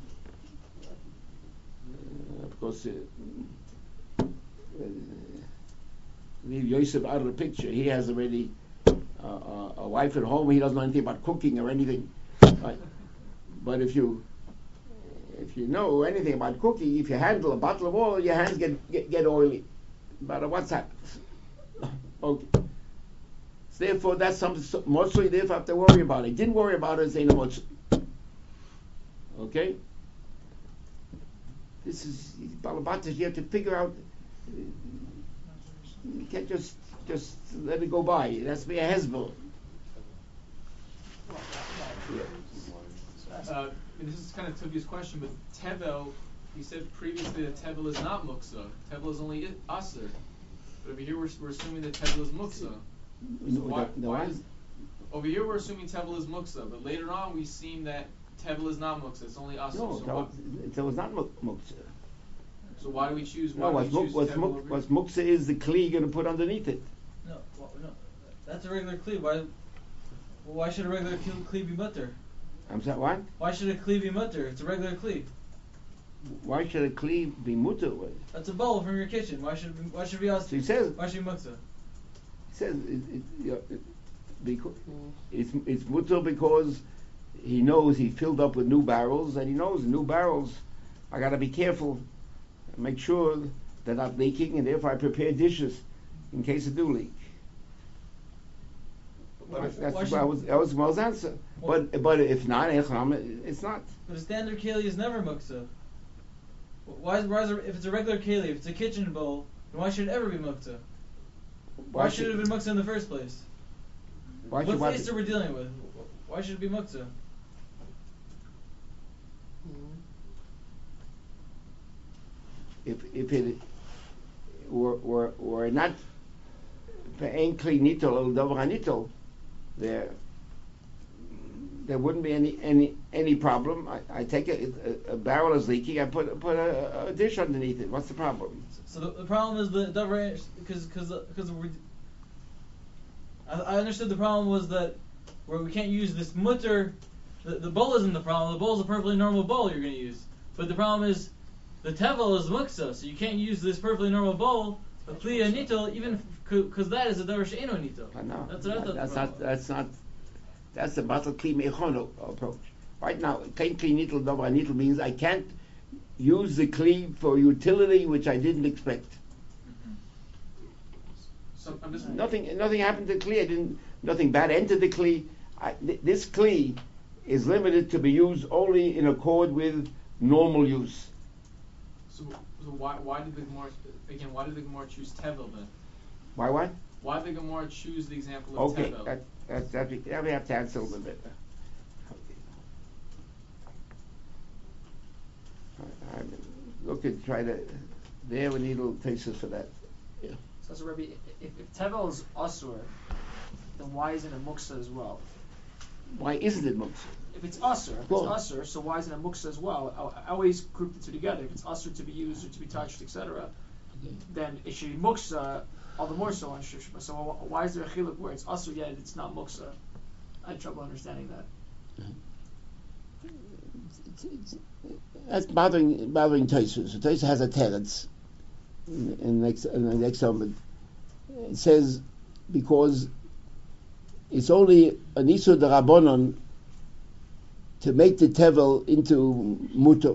S1: uh, of course, uh, uh, leave Yosef out of the picture. He has already uh, uh, a wife at home. He doesn't know anything about cooking or anything. Right? But if you if you know anything about cooking, if you handle a bottle of oil, your hands get get, get oily. No matter what's happened. Okay. So therefore, that's something so, mostly therefore I have to worry about it. Didn't worry about it, say no much. Okay? This is Balabatas, you have to figure out, you can't just just let it go by. It has to be a hezbollah. Yeah.
S3: Uh, this is kind of Tobi's question, but Tevel, he said previously that Tevel is not muksa. Tevel is only aser. But over here we're, we're assuming that Tevel is muksa. So why,
S1: The- the
S3: why
S1: what?
S3: is, over here we're assuming Tevel is muksa, but later on we've seen that Tevel is not muksa. It's only aser.
S1: No,
S3: so,
S1: that
S3: why,
S1: was, it was not muk- muktzah.
S3: so why do we choose? Why
S1: No,
S3: do
S1: what's,
S3: we
S1: muk,
S3: choose
S1: what's,
S3: Tevel
S1: muk,
S3: over
S1: what's
S3: here?
S1: muktzah is the kli you're going to put underneath it.
S2: No, well, no, that's a regular kli. Why? Why should a regular kli be mutter?
S1: I'm sorry, what?
S2: Why should a kli be mutter? It's a regular kli.
S1: Why should a kli be mutter?
S2: That's a bowl from your kitchen. Why should it be, why should it be us?
S1: So he says,
S2: Why should it be muksa?
S1: he says it, it, you know, it, because it's it's mutter because he knows he filled up with new barrels, and he knows new barrels. I got to be careful, make sure they're not leaking, and therefore I prepare dishes in case it do leak.
S2: Why-
S1: That's,
S2: why
S1: that's
S2: should-
S1: that was that was Mel's answer.
S2: Well-
S1: But but if not, it's not.
S2: But a standard keli is never muksa. Why is, why is it, if it's a regular keli, if it's a kitchen bowl, then why should it ever be muksa? Why, should it have been muksa in the first place?
S1: Why should
S2: What's
S1: what-
S2: the Easter we're dealing with? Why should it be muksa?
S1: if if it were were, were not ve'en kli nitol el davar hanitol, there there wouldn't be any any any problem. I, I take a, a, a barrel is leaking. I put put a, a dish underneath it. What's the problem?
S2: So the, the problem is the davar because because because we. I, I understood the problem was that where we can't use this mutter. The, the bowl isn't the problem. The bowl is a perfectly normal bowl you're going to use. But the problem is the tevel is muksa, so you can't use this perfectly normal bowl. A kli nitol, even because that is a davar she'eno nitol.
S1: I know.
S2: That's what I thought.
S1: That's
S2: the
S1: not.
S2: problem.
S1: That's not. That's the battle kli mechono approach. Right now, kein kli nitol davar nitol means I can't use the kli for utility which I didn't expect.
S3: So I'm just
S1: Nothing. Nothing happened to the kli. I didn't. Nothing bad entered the kli. I, th- this kli is limited to be used only in accord with normal use.
S3: So, so why why did the Gemara again? Why did the Gemara choose Tevel then?
S1: Why? What?
S3: Why did the Gemara choose the example of
S1: Okay,
S3: Tevel?
S1: that, that, that, we, that we have to answer a little bit. I, I'm looking, try to, there we need a little taste for that. Yeah.
S4: So, so Rabbi, if, if Tevel is Asur, then why isn't it Muksa as well?
S1: Why isn't it muktzah?
S4: If it's Asur, if
S1: Well-
S4: it's Asur, so why isn't it Muksa as well? I, I always group the two together. If it's Asur to be used or to be touched, et cetera, then it should be Muksa, all the more so on Shishma. So wh- why is there a chiluk where it's Asur yet it's not Muksa? I had trouble understanding that.
S1: That's bothering bothering Tosfos. So Tosfos has a teretz in, in, the next, in the next element. It says because it's only an isur derabonon to make the tevel into mutter.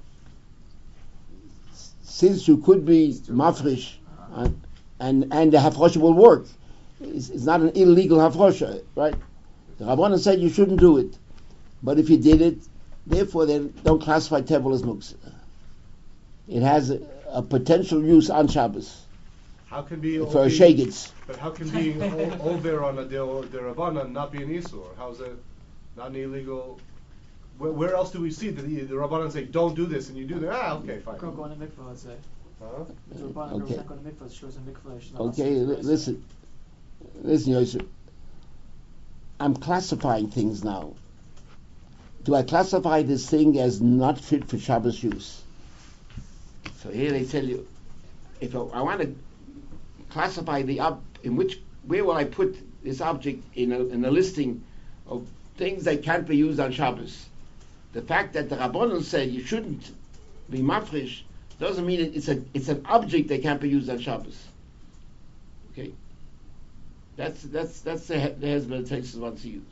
S1: Since you could be mafresh uh, and and the hafrosha will work, it's, it's not an illegal hafrosha, right? The rabbanon said you shouldn't do it, but if you did it, therefore they don't classify tevel as muktzah. It has a, a potential use on Shabbos.
S5: How can be
S1: for
S5: being-
S1: shegitz.
S5: But how can being o- over on a der- derabanan not be an isur? How's it not an illegal? Where, where else do we see that the, the rabbanan say don't do this and you do that? Ah, okay, fine.
S4: Girl going to mikvah, let's say.
S5: Huh?
S4: There's a Rabbanan girl
S1: Okay.
S4: not going to mikvah. She goes to mikvah. She's not
S1: Okay,
S4: also
S1: li-
S4: mikvah.
S1: listen, listen, Yosef. I'm classifying things now. Do I classify this thing as not fit for Shabbos use? So here they tell you, if I, I want to classify the ob, in which, where will I put this object in a, in a listing of things that can't be used on Shabbos? The fact that the Rabbanon said you shouldn't be mafresh doesn't mean it, it's a it's an object that can't be used on Shabbos. Okay, that's that's that's the the husband takes wants to use.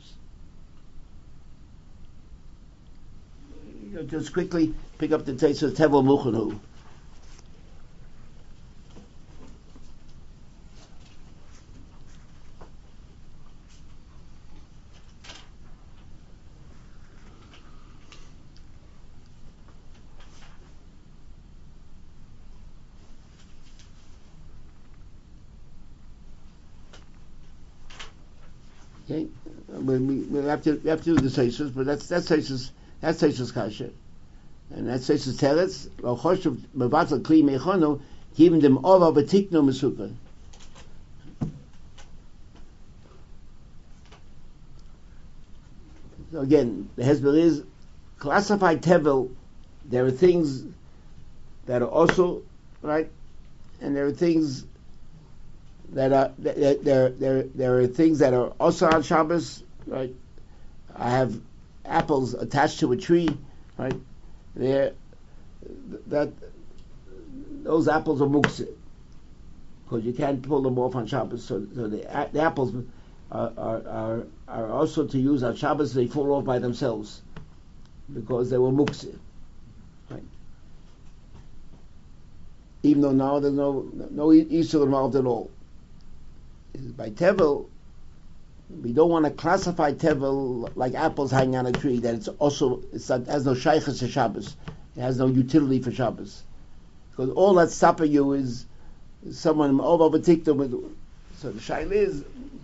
S1: You know, just quickly pick up the taste of Tevel Muchanu. Okay, we, we, we have to we have to do the Teisus, but that's that's Teisus that's Teisus Kasher, and that's Teisus Teretz. Lo choshev mevatel kli meichonu giving them over betiknu mesuper. So again, the Hezbollah is classified Tevel. There are things that are also right, and there are things that are there there there, there are things that are also on Shabbos, right? I have apples attached to a tree, right? There, that those apples are muktzah because you can't pull them off on Shabbos. So, so the, the apples are, are are are also to use on Shabbos. They fall off by themselves because they were muktzah, right? Even though now there's no no issue involved at all. By Tevel, we don't want to classify Tevel like apples hanging on a tree, that it's also, it's not, has no shaykhs to Shabbos. It has no utility for Shabbos. Because all that's stopping you is, is someone over with. So the shaykh is,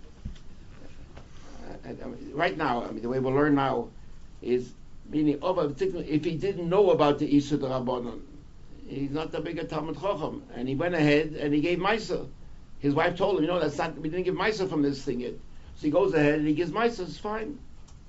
S1: uh, I mean, right now, I mean, the way we learn now is, meaning over if he didn't know about the Isur Rabbanon, he's not the bigger Talmud Chacham, and he went ahead and he gave Maisa. His wife told him, you know, that's not, we didn't give Maisa from this thing yet. So he goes ahead and he gives Maisa, it's fine.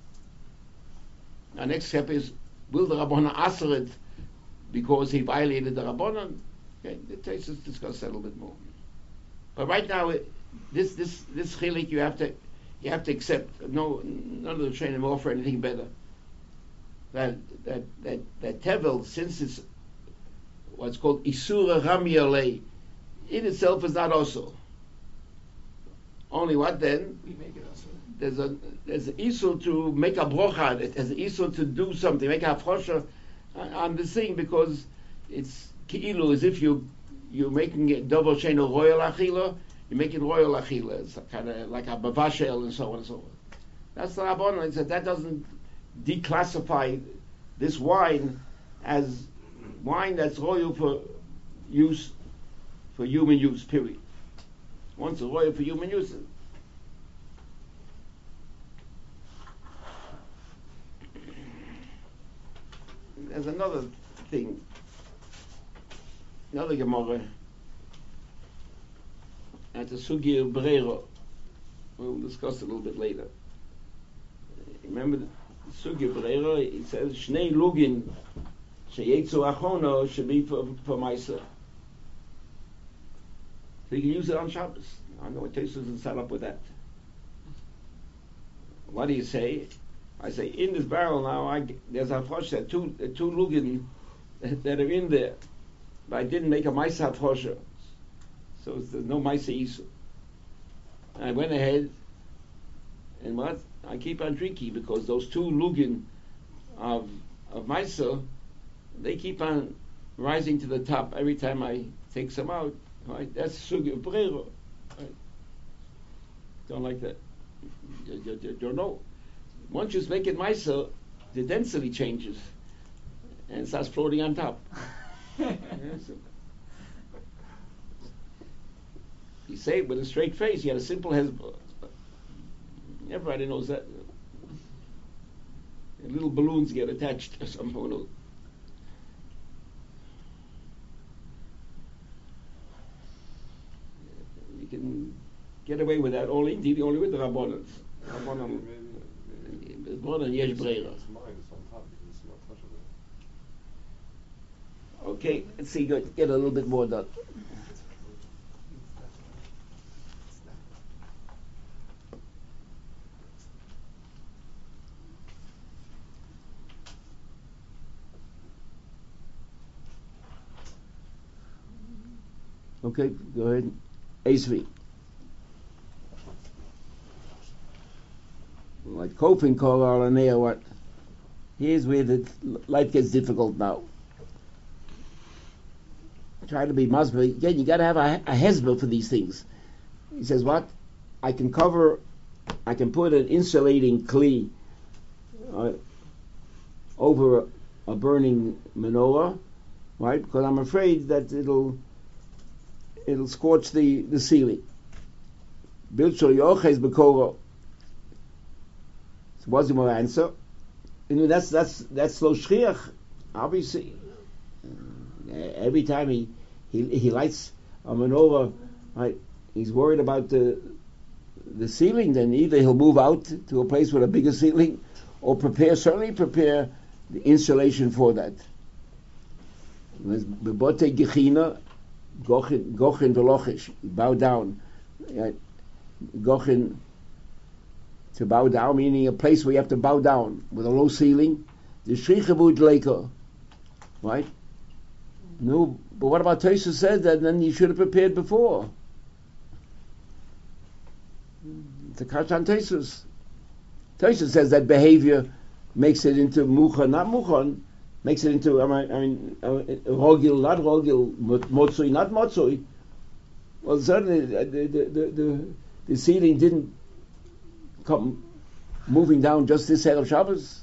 S1: Our next step is, will the Rabbanon answer it because he violated the Rabbanon? Okay, it takes us to discuss that a little bit more. But right now, it, this this this chilik you have to you have to accept. No, none of the training will offer anything better. That that that that Tevel, since it's what's called Isura Ramyalei, in itself is not also. Only what then?
S4: We make it also.
S1: There's a there's an isur to make a brocha on it. There's an isur to do something, make a frosha on, on this thing because it's ki'ilu as if you you're making it double chain of royal achila. You're making royal achila. It's kind of like a bavashel and so on and so on. That's the Rabbanon. It said that doesn't declassify this wine as wine that's royal for use, for human use. Period. Once it's royal for human use. There's another thing, another Gemara at the Sugi of Brera. We'll discuss it a little bit later. Remember the Sugi of Brera, it says, Shnei Lugin, Sheyetzu Achono, should be for, for Maisa. So you can use it on Shabbos. I know what Tesus is set up with that. What do you say? I say, in this barrel now, I, there's a frosh, there two, uh, two lugin that are in there. But I didn't make a maisa frosher. So there's no maisa isu. And I went ahead, and what? I keep on drinking because those two lugin of, of maisa, they keep on rising to the top every time I take some out. Right? That's sugi of brera. Right? Don't like that. You, you, you don't know. Once you make it Maisa, the density changes and it starts floating on top. Yes. You say it with a straight face. You had a simple hezbollah. Everybody knows that. And little balloons get attached to some photo. You can get away with that only, indeed, only with the Rabbanon. Rabbanon, Rabbanon yesh breira. Okay, let's see, get a little bit more done. Okay, go ahead. A three. Like Kofin call or Anea, what? Here's where the life gets difficult now. Try to be Masber. Again, you got to have a, a hezbollah for these things. He says, what? I can cover, I can put an insulating kli uh, over a, a burning menorah, right? Because I'm afraid that it'll it'll scorch the, the ceiling. Bilcho Yoches Bekoro. So what's the answer? You know, that's that's that's lo shriach. Obviously, uh, every time he, he he lights a menorah, right, he's worried about the the ceiling. Then either he'll move out to a place with a bigger ceiling, or prepare certainly prepare the insulation for that. Bebote gechina, gochin gochin velochish, bow down, right? Gochin. To bow down, meaning a place where you have to bow down with a low ceiling. The shrichavu dleika, right? No, but what about Tosha said that then you should have prepared before? The Kashan Tosha. Tosha says that behavior makes it into mucha, not muchan, makes it into I mean, I mean uh, rogil, not rogil, motzui, not motzui. Well, certainly the the the, the, the ceiling didn't come moving down just this Erev Shabbos.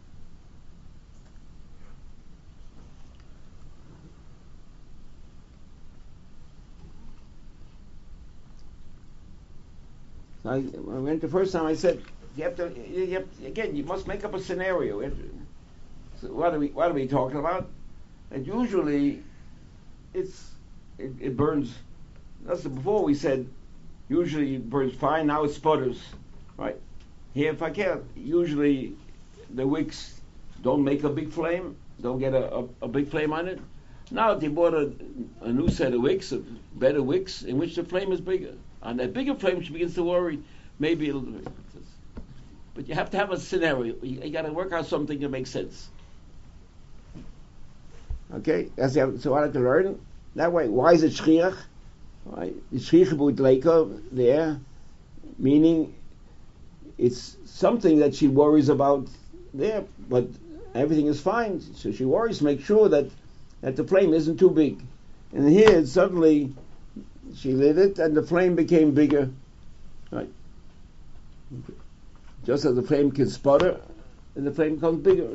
S1: So I, I went the first time. I said, "You have to, you have, again. You must make up a scenario." So what are we? What are we talking about? And usually, it's it, it burns. That's the, before we said usually it burns fine. Now it sputters. Right. Here, if I can, usually the wicks don't make a big flame, don't get a, a, a big flame on it. Now they bought a, a new set of wicks, of better wicks, in which the flame is bigger. On that bigger flame, she begins to worry, maybe it'll... But you have to have a scenario. You, you got to work out something that makes sense. Okay, that's the, so I like to learn that way. Why is it shriach? Right, the shriach b'ut leika there, meaning it's something that she worries about there, but everything is fine. So she worries to make sure that, that the flame isn't too big. And here suddenly she lit it and the flame became bigger. Right? Just as the flame can sputter and the flame becomes bigger.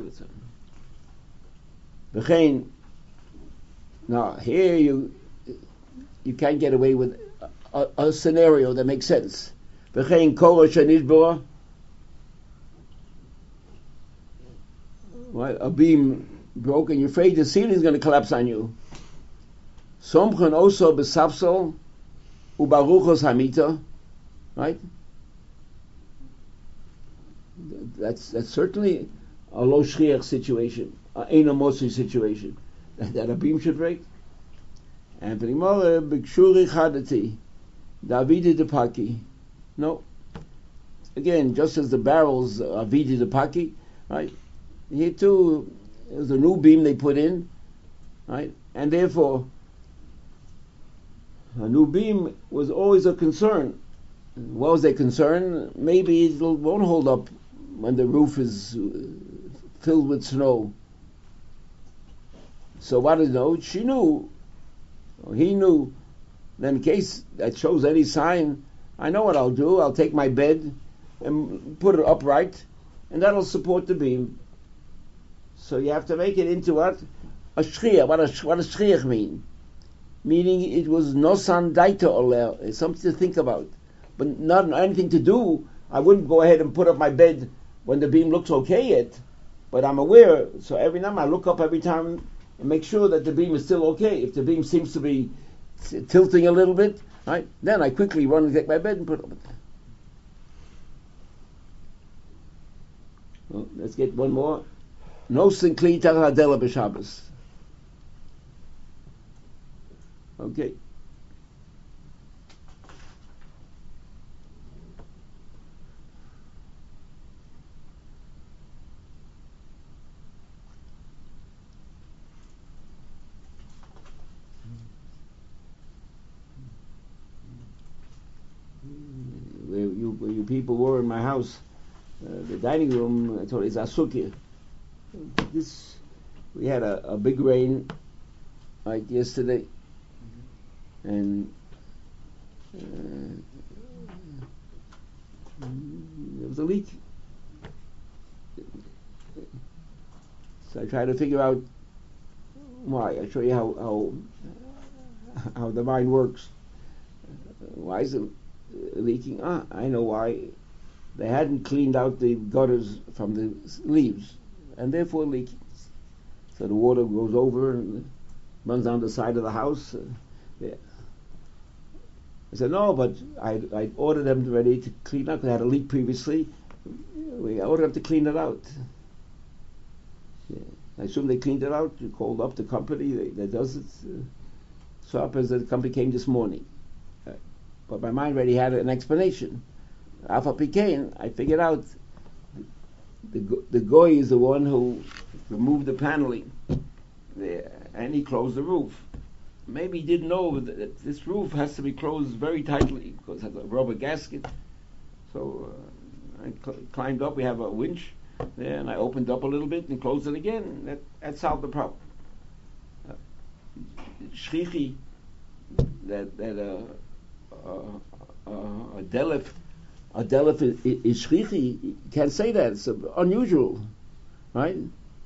S1: V'chein. Now here you you can't get away with a, a, a scenario that makes sense. V'chein koro shenishbora. Right, a beam broke and you're afraid the ceiling is going to collapse on you. Somchen also besapsol ubaruchos hamita, right? That's that's certainly a lo shriach situation, a einamosi situation, that, that a beam should break. And v'nimore b'kshuri chadati, Davidi de Paki. No. Again, just as the barrels are Avidi de Paki, right? Here too, there's a new beam they put in, right? And therefore, a new beam was always a concern. What was their concern? Maybe it won't hold up when the roof is filled with snow. So what did he know? She knew, or he knew, then in case that shows any sign, I know what I'll do. I'll take my bed and put it upright, and that'll support the beam. So you have to make it into what? A shriach. What does what does shriach mean? meaning it was nosan daita oler, it's something to think about, but not anything to do. I wouldn't go ahead and put up my bed when the beam looks okay yet, but I'm aware, so every time I look up every time and make sure that the beam is still okay. If the beam seems to be tilting a little bit, right, then I quickly run and get my bed and put it up. Well, let's get one more. Nosin kli taradela b'Shabbos. Okay. Where you, where you people were in my house, uh, the dining room, I told you, is asukir. This, we had a, a big rain like yesterday, and uh, there was a leak. So I tried to figure out why. I'll show you how how, how the mind works. Why is it leaking? Ah, I know why. They hadn't cleaned out the gutters from the leaves, and therefore leaking. So the water goes over and runs down the side of the house. Uh, yeah. I said, no, but I I ordered them ready to clean up. They had a leak previously. We ordered them to clean it out. Yeah. I assume they cleaned it out. You called up the company that, that does it. Uh, so up as the company came this morning. Uh, but my mind already had an explanation. Alpha Pecan, I figured out the, the, the goy is the one who removed the paneling there, and he closed the roof. Maybe he didn't know that this roof has to be closed very tightly because it has a rubber gasket. So uh, I cl- climbed up. We have a winch there, and I opened up a little bit and closed it again. That, that solved the problem. Uh, Shchichi, that that uh, uh, uh, a delef, a delef is, is shchichi. You can't say that. It's unusual, right?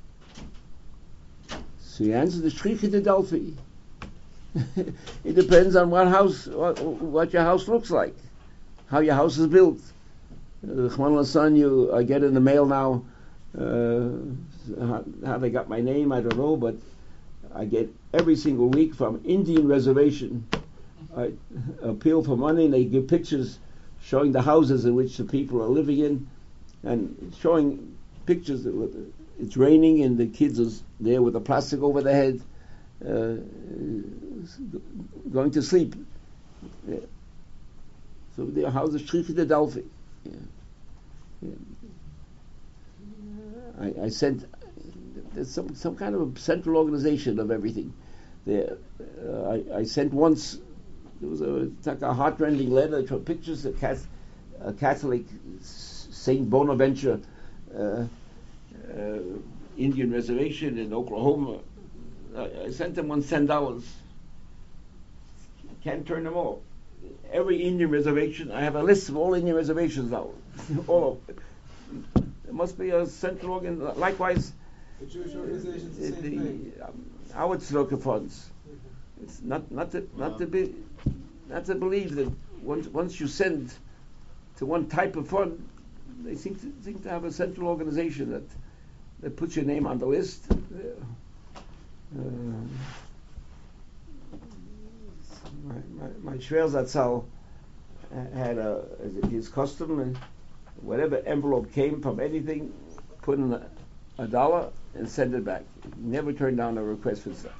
S1: So you answer the shchichi to Delphi. It depends on what house, what, what your house looks like, how your house is built. Chman son, you I get in the mail now. Uh, how, how they got my name, I don't know, but I get every single week from Indian reservation. I appeal for money, and they give pictures showing the houses in which the people are living in, and showing pictures that it's raining and the kids are there with the plastic over their head. Uh, going to sleep. Yeah. So their house is Shchichi de Delphi. Yeah. Yeah. I, I sent there's some some kind of a central organization of everything. There, uh, I, I sent once. There was a like a heartrending letter for pictures of cat, a Catholic Saint Bonaventure uh, uh, Indian reservation in Oklahoma. I sent them one ten dollars. Can't turn them off. Every Indian reservation, I have a list of all Indian reservations now. all of it. There must be a central organ. Likewise,
S6: the Jewish organizations, the
S1: uh,
S6: same
S1: the
S6: thing.
S1: um, our tzedakah funds. It's not not to not
S3: Wow.
S1: to be not to believe that once once you send to one type of fund, they seem to seem to have a central organization that that puts your name on the list. Uh, Uh, my my, my Shver Zatzal had a his custom, and whatever envelope came from anything, put in a, a dollar and send it back. He never turned down a request for stuff.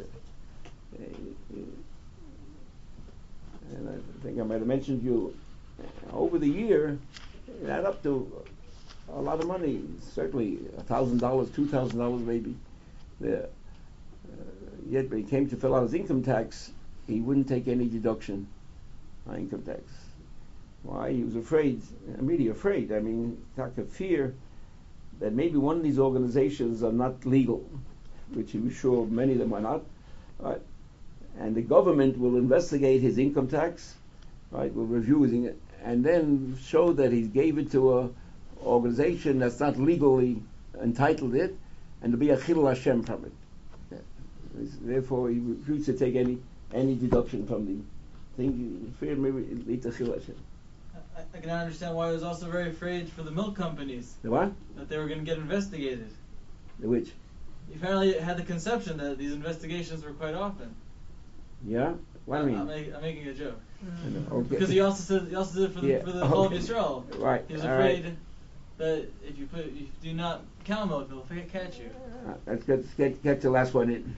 S1: And I think I might have mentioned you over the year, it added up to a lot of money. Certainly a thousand dollars, two thousand dollars, maybe. There. Uh, yet when he came to fill out his income tax, he wouldn't take any deduction on income tax. Why? He was afraid, I'm really afraid, I mean, like a fear that maybe one of these organizations are not legal, which he was sure many of them are not, right? And the government will investigate his income tax, right, will review his income, and then show that he gave it to a organization that's not legally entitled it, and to be a chilul Hashem from it. Therefore, he refused to take any any deduction from the thing. You fear maybe it lead to chilul Hashem.
S2: I, I can understand why I was also very afraid for the milk companies.
S1: The what?
S2: That they were going to get investigated.
S1: The which?
S2: He apparently had the conception that these investigations were quite often.
S1: Yeah. What do you mean?
S2: I'm, make, I'm making a joke.
S1: I know, okay.
S2: Because he also said he also did it for the
S1: Yeah,
S2: for the Chol of
S1: okay.
S2: Yisrael.
S1: Right,
S2: He was
S1: all
S2: afraid
S1: right.
S2: that if you put if you do not cow milk, they'll f- catch you.
S1: Uh, let's get, let's get get the last one in.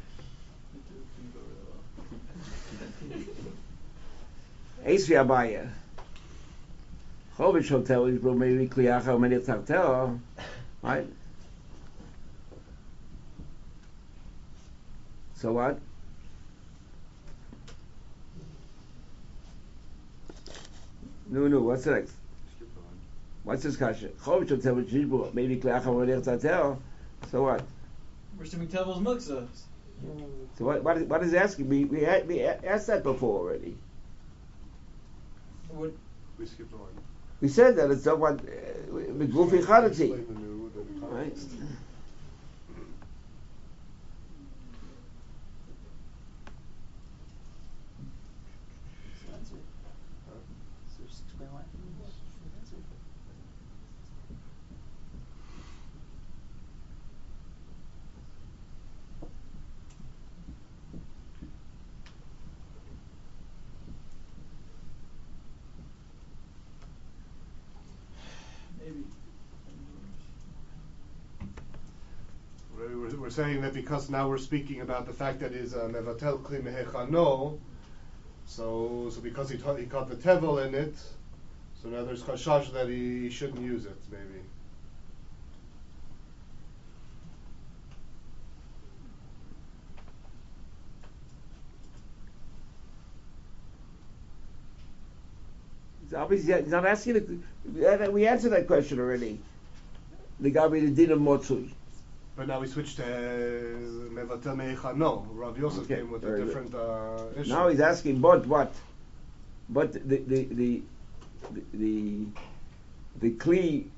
S1: Eisri Abaya. Chovish Hotel is maybe Kliacha or Menich Tartel, right? So what? No, no. What's the next? What's this kasha? Chovish Hotel which is maybe Kliacha or Menich Tartel. So what?
S2: We're assuming Tevel's muksa.
S1: So what? What is, what is he asking? We we had, we asked that before already.
S2: What?
S5: We skipped on.
S1: We said that it's somewhat with Gufi Charati.
S5: Explain the new, the
S1: Right.
S5: context.
S4: So that's it. So just explain why. That's it.
S2: Maybe.
S5: We're, we're- we're saying that because now we're speaking about the fact that is uh, mevatel kli mehechano, so so because he taught, he caught the tevel in it, so now there's chashash that he shouldn't use it maybe.
S1: He's obviously he's not asking. The, we answered that question already. The guy with the din of motzui.
S5: But now we switched to uh, mevatel mehechano. Rav Yosef
S1: Okay,
S5: came with a
S1: very good.
S5: different uh, issue.
S1: Now he's asking, but what? But the the the the the, the kli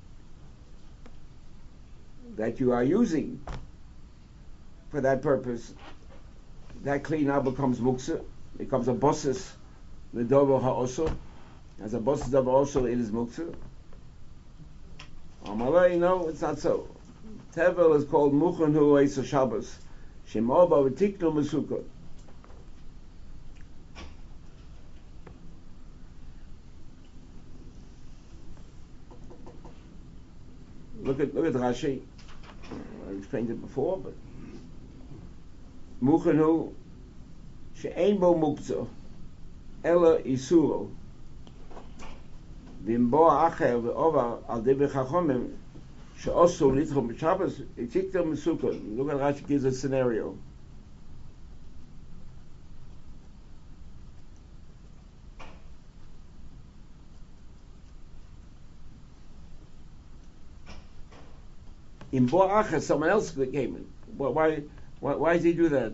S1: that you are using for that purpose, that kli now becomes muksa, becomes a bosses, the dovo ha'oso. As a bosses dovo also, it is muksa. Amalei, no, it's not so. Tevel is called Muchan Hu Eisa Shabbos. Shemova v'tiknu mesukot. Look at look at Rashi. I explained it before, but Muchan Hu she'ein bo muktzah ela isuro. V'im bo acher ve'ovar al divrei chachomim she'osu litchom b'Shabbos v'tiknu mesukot. Look at Rashi gives a scenario. In Boacha, someone else came in. Why, why, why does he do that?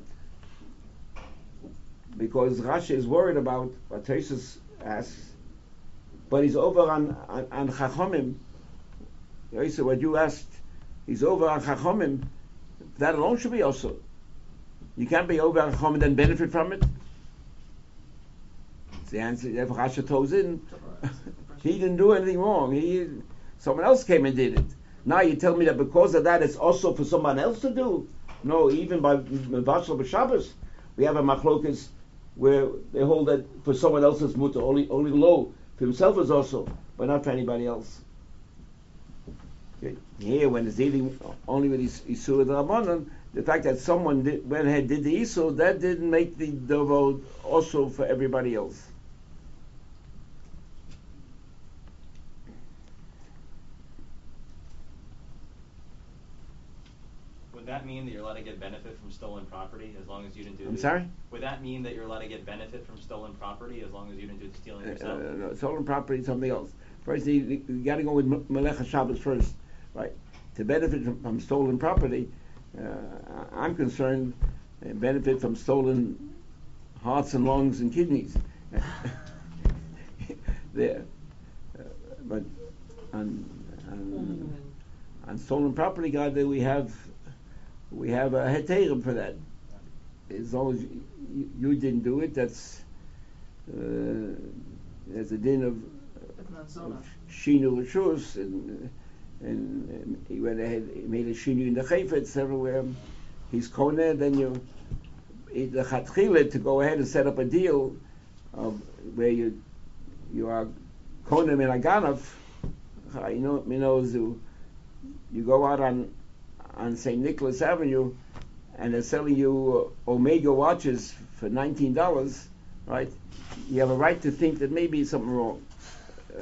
S1: Because Rashi is worried about what Tosfos asks, but he's over on on, on Chachomim. You know, so what you asked, he's over on Chachomim. That alone should be also. You can't be over on Chachomim and then benefit from it. The answer, if Rashi throws in, he didn't do anything wrong. He, someone else came and did it. Now you tell me that because of that it's also for someone else to do? No, even by Mevashal B'Shabbos, we have a machlokas where they hold that for someone else's mutter, only only low for himself is also, but not for anybody else. Okay. Here, when it's dealing only with Isur the Rabbanon, the fact that someone did, went ahead did the Isur, that didn't make the Dovo also for everybody else.
S7: Would that mean that you're allowed to get benefit from stolen property as long as you didn't do
S1: I'm
S7: the...
S1: sorry?
S7: Would that mean that you're allowed to get benefit from stolen property as long as you didn't do the stealing
S1: Uh,
S7: yourself?
S1: uh, no, stolen property is something else. First, you, you got to go with Melech HaShabbos first, right? To benefit from, from stolen property, uh, I'm concerned, uh, benefit from stolen hearts and lungs and kidneys. There, uh, but on, on, on stolen property, God, we have we have a heterim for that. as long as you, you didn't do it, that's uh, there's a din of, of shinu l'shus, and and um, he went ahead, he made a shinu in the chayfetz everywhere. He's koneh, then you the chatchila to go ahead and set up a deal of where you you are koneh min aganav. You know, you know, you go out on on Saint Nicholas Avenue, and they're selling you uh, Omega watches for nineteen dollars, right? You have a right to think that maybe something wrong. Uh,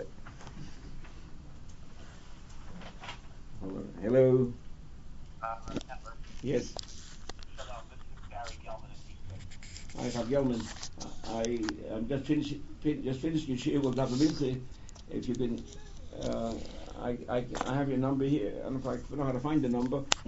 S1: hello.
S8: Uh,
S1: yes.
S8: Hello, this is Gary Gelman.
S1: Hi, Rav Gelman. I I'm just finished fin- just finished your shir with Rav Mincha. If you can, uh, I, I I have your number here. I don't know if I know how to find the number.